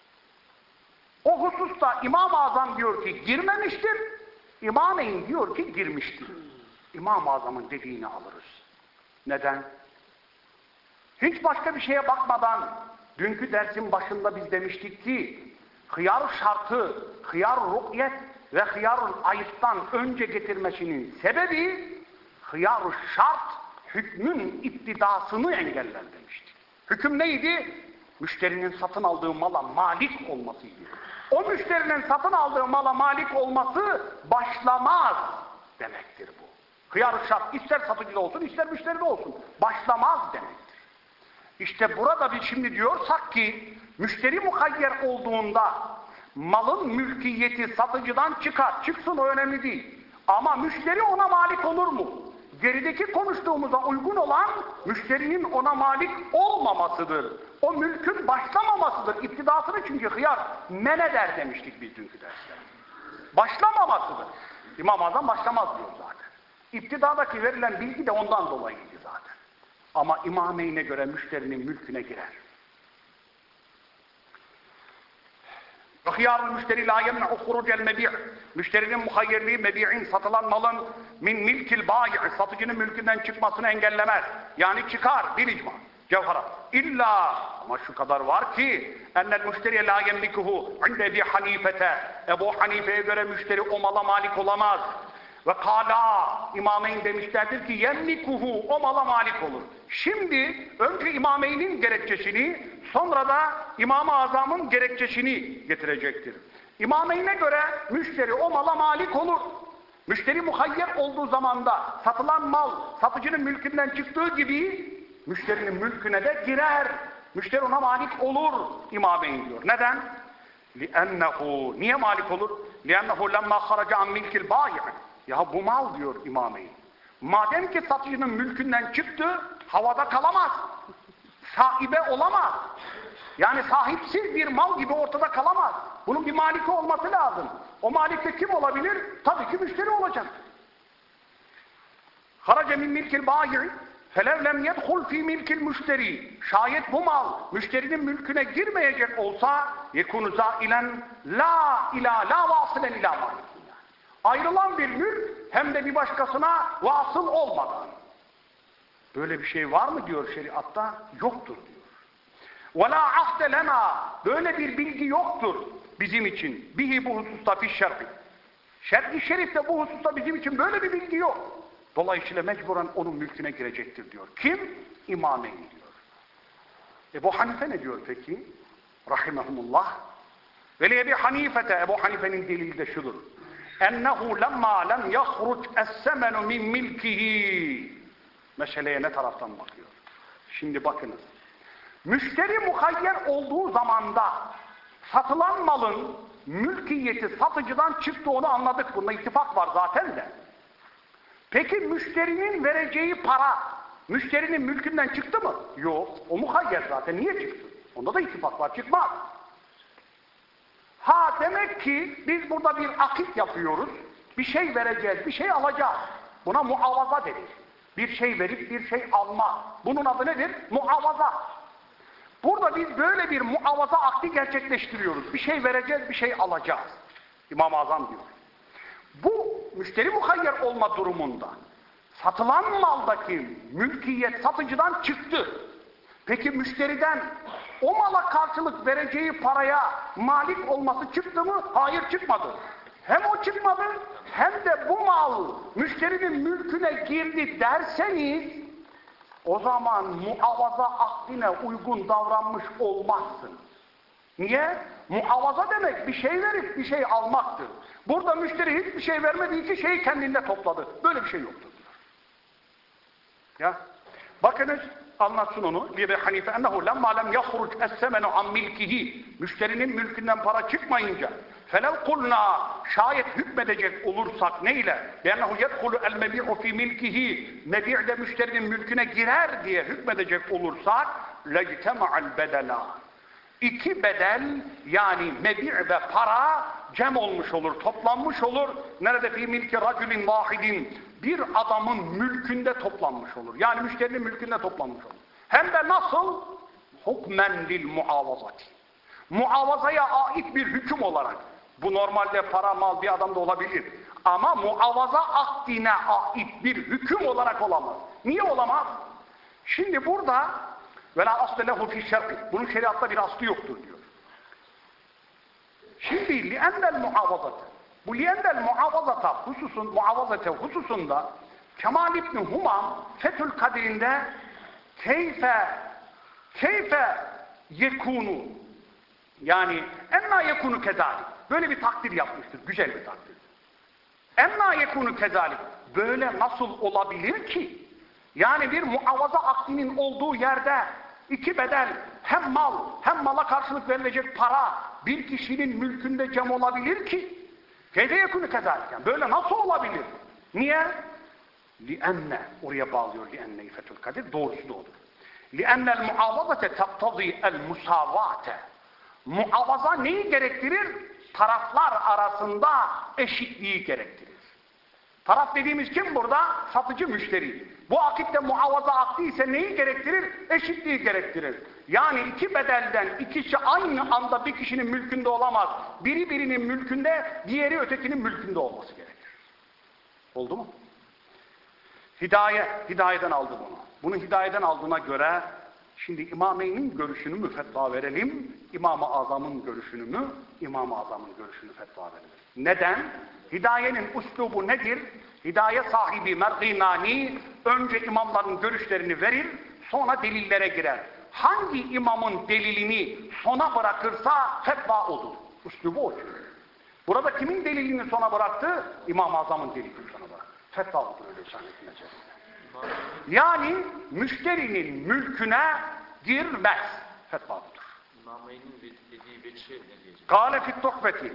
O hususta İmam-ı Azam diyor ki girmemiştir, İmameyn diyor ki girmiştir. İmam-ı Azam'ın dediğini alırız. Neden? Hiç başka bir şeye bakmadan dünkü dersin başında biz demiştik ki hıyar şartı, hıyar ru'yet ve hıyar ayıptan önce getirmesinin sebebi hıyar şart hükmün iptidasını engeller demiştik. Hüküm neydi? Müşterinin satın aldığı mala malik olmasıydı. O müşterinin satın aldığı mala malik olması başlamaz demektir bu. Hıyar şart ister satıcıda olsun ister müşteride olsun. Başlamaz demektir. İşte burada biz şimdi diyorsak ki müşteri muhayyer olduğunda malın mülkiyeti satıcıdan çıkar. Çıksın o önemli değil. Ama müşteri ona malik olur mu? Gerideki konuştuğumuza uygun olan müşterinin ona malik olmamasıdır. O mülkün başlamamasıdır. İptidasını çünkü hıyar men eder demiştik biz dünkü derste. Başlamamasıdır. İmam-ı Azam başlamaz diyor zaten. İptidadaki verilen bilgi de ondan dolayıydı zaten. Ama İmameyn'e göre müşterinin mülküne girer. Hıyarul müşteri la yemne'u hurucel mebi'. Müşterinin muhayyerliği mebi'in satılan malın min milkil bayi' satıcının mülkünden çıkmasını engellemez. Yani çıkar bil icma. Cevherat. İlla ama şu kadar var ki ennel müşteriye la yemlikuhu inde Ebi Hanifete. Ebu Hanife'ye göre müşteri o mala malik olamaz. Ve kâlâ İmameyn demişlerdir ki yemlikuhu o mala malik olur. Şimdi önce İmameyn'in gerekçesini sonra da İmam-ı Azam'ın gerekçesini getirecektir. İmameyn'e göre müşteri o mala malik olur. Müşteri muhayyer olduğu zamanda satılan mal satıcının mülkünden çıktığı gibi müşterinin mülküne de girer. Müşteri ona malik olur İmameyn diyor. Neden? لِأَنَّهُ Niye malik olur? لِأَنَّهُ لَمَّا خَرَجَ عَنْ مِلْكِ الْبَائِعِ Ya bu mal diyor İmameyn. Madem ki satıcının mülkünden çıktı, havada kalamaz. Sahibe olamaz. Yani sahipsiz bir mal gibi ortada kalamaz. Bunun bir maliki olması lazım. O malik de kim olabilir? Tabii ki müşteri olacak. خَرَجَ مِنْ مِلْكِ الْبَائِعِ فَلَوْ لَمْ يَدْخُلْ ف۪ي مِلْكِ الْمُشْتَرِي Şayet bu mal müşterinin mülküne girmeyecek olsa يَكُونُ زَائِلًا لَا اِلَى لَا وَاصِلًا اِلَى مَالِكِينَ Ayrılan bir mülk hem de bir başkasına vasıl olmadan. Böyle bir şey var mı diyor şeriatta? Yoktur diyor. وَلَا عَهْدَ لَنَا Böyle bir bilgi yoktur bizim için. Bihi bu hususta fi şer'i. Şer'i şerifte bu hususta bizim için böyle bir bilgi yok. Dolayısıyla mecburen onun mülküne girecektir diyor. Kim? İmameyn diyor. Ebu Hanife ne diyor peki? Rahimehumullah. Ve li Ebi Hanifete, Ebu Hanife'nin delili de şudur. Ennehu lemma lem yahruc es-semenu min milkihi. Meseleye ne taraftan bakıyor? Şimdi bakınız. Müşteri muhayyer olduğu zamanda satılan malın mülkiyeti satıcıdan çıktı, onu anladık. Bunda ittifak var zaten de. Peki müşterinin vereceği para müşterinin mülkünden çıktı mı? Yok. O muhayyer zaten. Niye çıktı? Onda da ittifak var. Çıkmaz. Ha demek ki biz burada bir akit yapıyoruz. Bir şey vereceğiz, bir şey alacağız. Buna muavaza denir. Bir şey verip bir şey alma. Bunun adı nedir? Muavaza. Burada biz böyle bir muavaza akdi gerçekleştiriyoruz. Bir şey vereceğiz, bir şey alacağız. İmam-ı Azam diyor. Bu müşteri muhayyer olma durumunda satılan maldaki mülkiyet satıcıdan çıktı. Peki müşteriden o mala karşılık vereceği paraya malik olması çıktı mı? Hayır, çıkmadı. Hem o çıkmadı hem de bu mal müşterinin mülküne girdi derseniz o zaman muavaza akdine uygun davranmış olmazsın. Niye? Muavaza demek bir şey verip bir şey almaktır. Burada müşteri hiçbir şey vermediği için şeyi kendinde topladı. Böyle bir şey yoktur. Ya. Bakınız anlatsın onu. Ebu Hanife ennehu lemma lem yahruc es-semenu an milkihi. Müşterinin mülkünden para çıkmayınca felev kulna şayet hükmedecek olursak neyle? Ennehu yedhulu el mebi'u fi milkihi. Mebi' de müşterinin mülküne girer diye hükmedecek olursak lejtema'al bedela. İki bedel yani mebi' ve para cem olmuş olur, toplanmış olur. Nerede fi milki racülin vahidin bir adamın mülkünde toplanmış olur. Yani müşterinin mülkünde toplanmış olur. Hem de nasıl? Hukmen lil muavazati. Muavazaya ait bir hüküm olarak. Bu normalde para, mal bir adamda olabilir. Ama muavaza akdine ait bir hüküm olarak olamaz. Niye olamaz? Şimdi burada وَلَا أَصْلَ لَهُ فِي الشَّرْقِ Bunun şeriatta bir aslı yoktur diyor. Şimdi لِأَنَّ الْمُعَوَضَةِ Bu لِأَنَّ الْمُعَوَضَةَ hususun, muavazate hususunda Kemal İbni Humam Fethül Kadir'inde keyfe keyfe yekunu yani enna yekunu kezalik böyle bir takdir yapmıştır. Güzel bir takdir. Enna yekunu kezalik böyle nasıl olabilir ki? Yani bir muavaza akdinin olduğu yerde iki bedel hem mal hem mala karşılık verilecek para bir kişinin mülkünde cem olabilir ki? Keyfe yekunu kezalik. Yani böyle nasıl olabilir? Niye? Lienne oraya bağlıyor lienne Fethül Kadir doğrusu da odur. Liennel muavazate taktazî el musavate. Muavaza neyi gerektirir? Taraflar arasında eşitliği gerektirir. Taraf dediğimiz kim burada? Satıcı müşteri. Bu akitte muavaza akdi ise neyi gerektirir? Eşitliği gerektirir. Yani iki bedelden ikisi aynı anda bir kişinin mülkünde olamaz. Biri birinin mülkünde, diğeri ötekinin mülkünde olması gerekir. Oldu mu? Hidaye, hidayeden aldı bunu. Bunu hidayeden aldığına göre şimdi İmameyn'in görüşünü mü fetva verelim, İmam-ı Azam'ın görüşünü mü, İmam-ı Azam'ın görüşünü fetva verelim. Neden? Hidayenin üslubu nedir? Hidaye sahibi Merginani önce imamların görüşlerini verir, sonra delillere girer. Hangi imamın delilini sona bırakırsa fetva odur. Üslubu odur. Burada kimin delilini sona bıraktı? İmam-ı Azam'ın delilini sona bıraktı. Fetva odur öyle zannedilmez. Yani müşterinin mülküne girmez. Fetva budur. İmam Bey'in dediği bir şey ne diyecek? Kâle fit tuhfeti.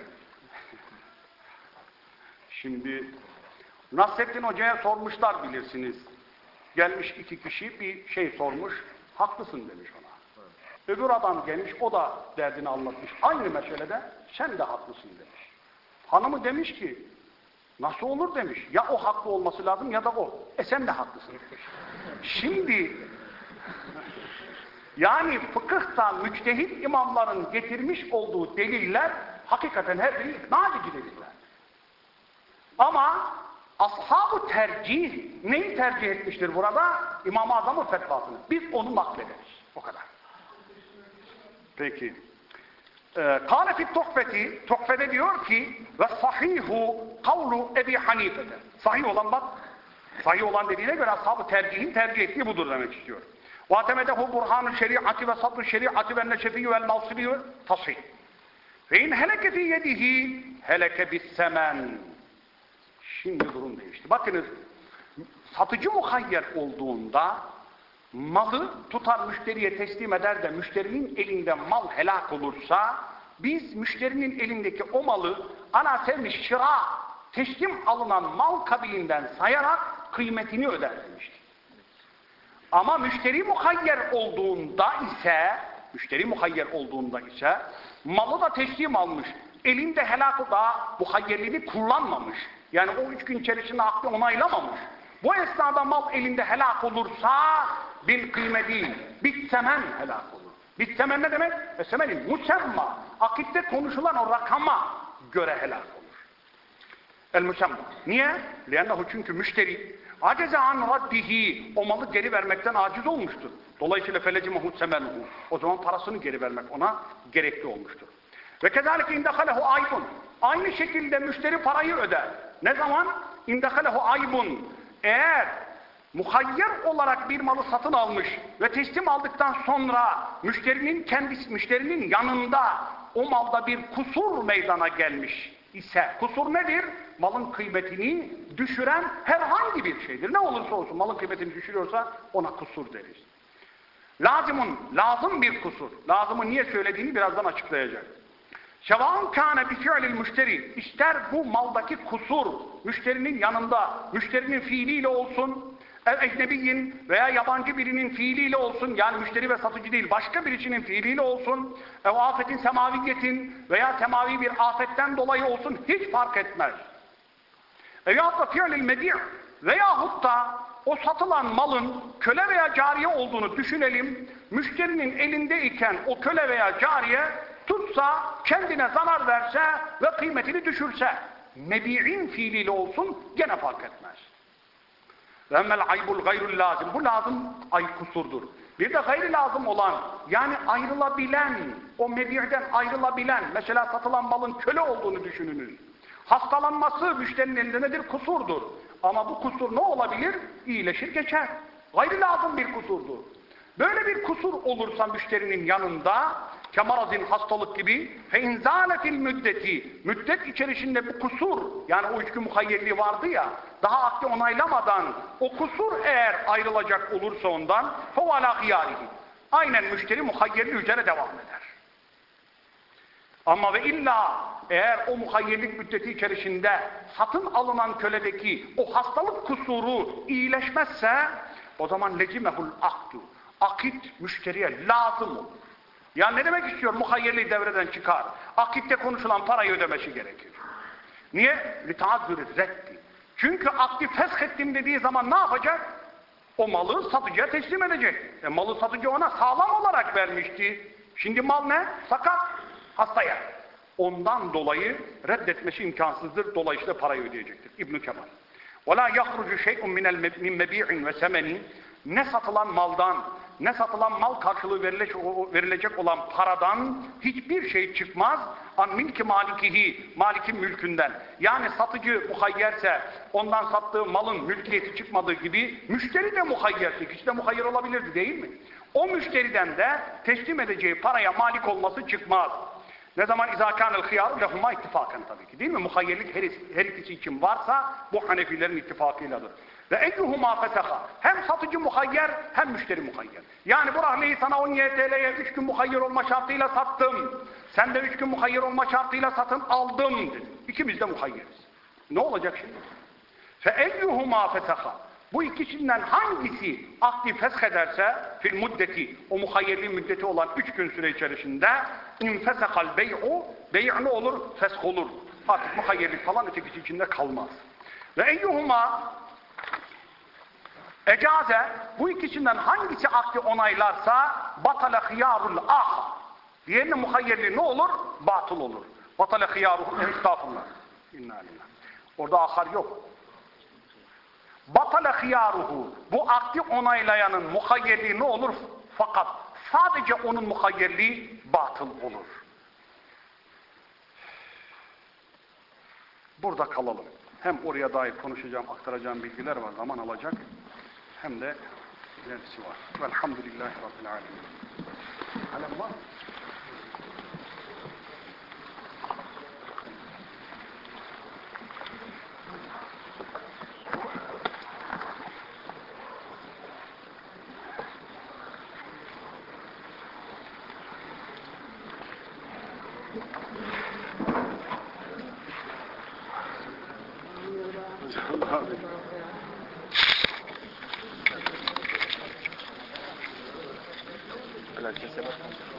Şimdi Nasrettin Hoca'ya sormuşlar bilirsiniz. Gelmiş iki kişi bir şey sormuş. Haklısın demiş ona. Evet. Öbür adam gelmiş, o da derdini anlatmış. Aynı meselede sen de haklısın demiş. Hanımı demiş ki nasıl olur demiş. Ya o haklı olması lazım ya da o. E sen de haklısın demiş. Şimdi yani fıkıhta müçtehit imamların getirmiş olduğu deliller hakikaten her biri ikna edici deliller. Ama ashab-ı tercih neyi tercih etmiştir burada? İmam-ı Azam'ın fetvasını. Biz onu naklederiz. O kadar. Peki. Kâle fit tuhfeti, tuhfede diyor ki ve sahihu kavlu Ebi Hanife'de. Sahih olan bak, sahih olan dediğine göre ashab-ı tercihin tercih ettiği budur demek istiyor. وَاَتَمَدَهُ بُرْحَانُ الشَّرِيعَةِ وَصَدْرُ الشَّرِيعَةِ وَالنَّشَفِيُّ وَالْمَوْصِلِيُّ تَصْحِيحِ فَاِنْ هَلَكَ فِي يَدِهِ هَلَكَ بِالسَّمَنِ. Şimdi durum değişti. Bakınız, satıcı muhayyer olduğunda malı tutar müşteriye teslim eder de müşterinin elinde mal helak olursa biz müşterinin elindeki o malı ana sevmiş şıra teslim alınan mal kabilinden sayarak kıymetini öder demiştik. Ama müşteri muhayyer olduğunda ise müşteri muhayyer olduğunda ise malı da teslim almış. Elinde helakı da muhayyerliğini kullanmamış. Yani o üç gün içerisinde aklı onaylamamış. Bu esnada mal elinde helak olursa bil kıyme değil, bitsemen helak olur. Bitsemen ne demek? Esemenin musemma. Akitte konuşulan o rakama göre helak olur. El musemma. Niye? Liannehu çünkü müşteri aceze an raddihi, o malı geri vermekten aciz olmuştur. Dolayısıyla felecimehu semenuhu. O zaman parasını geri vermek ona gerekli olmuştur. Ve kezalike indehalehu aybun. Aynı şekilde müşteri parayı öder. Ne zaman? İndehalehu aybun. Eğer muhayyer olarak bir malı satın almış ve teslim aldıktan sonra müşterinin kendisi, müşterinin yanında o malda bir kusur meydana gelmiş ise, kusur nedir? Malın kıymetini düşüren herhangi bir şeydir. Ne olursa olsun malın kıymetini düşürüyorsa ona kusur deriz. Lazımın, lazım bir kusur. Lazımı niye söylediğini birazdan açıklayacak. Şevâ'ın kâne bi fi'lil müşteri. İster bu maldaki kusur müşterinin yanında, müşterinin fiiliyle olsun, ev ecnebiyin veya yabancı birinin fiiliyle olsun, yani müşteri ve satıcı değil, başka birisinin fiiliyle olsun, ev afetin semaviyetin veya semavi bir afetten dolayı olsun, hiç fark etmez. Ev yahut fi'lil medî' veyahut da o satılan malın köle veya cariye olduğunu düşünelim, müşterinin elindeyken o köle veya cariye tutsa, kendine zarar verse ve kıymetini düşürse, mebi'in fiiliyle olsun gene fark etmez. Ve emmel aybul gayrul lazım. Bu lazım ay kusurdur. Bir de gayri lazım olan, yani ayrılabilen, o mebi'den ayrılabilen, mesela satılan malın köle olduğunu düşününüz. Hastalanması müşterinin elinde nedir? Kusurdur. Ama bu kusur ne olabilir? İyileşir geçer. Gayri lazım bir kusurdur. Böyle bir kusur olursa müşterinin yanında, kemarazin hastalık gibi, fe inzâletil müddeti, müddet içerisinde bu kusur, yani o üç gün muhayyerliği vardı ya, daha akdi onaylamadan o kusur eğer ayrılacak olursa ondan, fevalâ hiyârihi. Aynen müşteri muhayyerliği üzere devam eder. Ama ve illa eğer o muhayyerlik müddeti içerisinde satın alınan köledeki o hastalık kusuru iyileşmezse, o zaman lecimehul akdu. Akit müşteriye lazım olur. Yani ne demek istiyor? Muhayyerliği devreden çıkar. Akitte konuşulan parayı ödemesi gerekir. Niye? Litaazzürü reddi. Çünkü akdi feshettim dediği zaman ne yapacak? O malı satıcıya teslim edecek. E malı satıcı ona sağlam olarak vermişti. Şimdi mal ne? Sakat. Hastaya. Ondan dolayı reddetmesi imkansızdır. Dolayısıyla parayı ödeyecektir. İbn-i Kemal. وَلَا يَخْرُجُ شَيْءٌ مِنْ مَب۪يعٍ وَسَمَنٍ. Ne satılan maldan, ne satılan mal karşılığı verilecek olan paradan hiçbir şey çıkmaz. An milki malikihi, malikin mülkünden. Yani satıcı muhayyerse ondan sattığı malın mülkiyeti çıkmadığı gibi müşteri de muhayyerse, kişi de muhayyer olabilirdi değil mi? O müşteriden de teslim edeceği paraya malik olması çıkmaz. Ne zaman izâkânel hıyâru lehumâ ittifâken tabii ki değil mi? Muhayyerlik her, her ikisi için varsa bu Hanefilerin ittifakıyladır. Ve eyyuhumâ feteha. Hem satıcı muhayyer hem müşteri muhayyer. Yani bu rahleyi sana on yedi T L'ye üç gün muhayyer olma şartıyla sattım. Sen de üç gün muhayyer olma şartıyla satın aldım dedi. İkimiz de muhayyeriz. Ne olacak şimdi? Fe eyyuhumâ feteha. Bu ikisinden hangisi akdi feshederse fil muddeti, o muhayyerliğin müddeti olan üç gün süre içerisinde infesekal bey'u, bey' ne olur? Fesh olur. Artık muhayyerlik falan ötekisi içinde kalmaz. Ve eyyuhuma ecaze, bu ikisinden hangisi akdi onaylarsa batale hıyarul ah. Diğerinin muhayyerliği ne olur? Batıl olur. Batale hıyaruhu, estağfurullah. İnna lillah. Orada ahar yok. Batale hıyaruhu, bu akdi onaylayanın muhayyerliği ne olur? Fakat sadece onun muhayyerliği batıl olur. Burada kalalım. Hem oraya dair konuşacağım, aktaracağım bilgiler var, zaman alacak. Hem de ilerisi var. Velhamdülillahi Rabbil alemin. Alem var mı? Herkese bakın.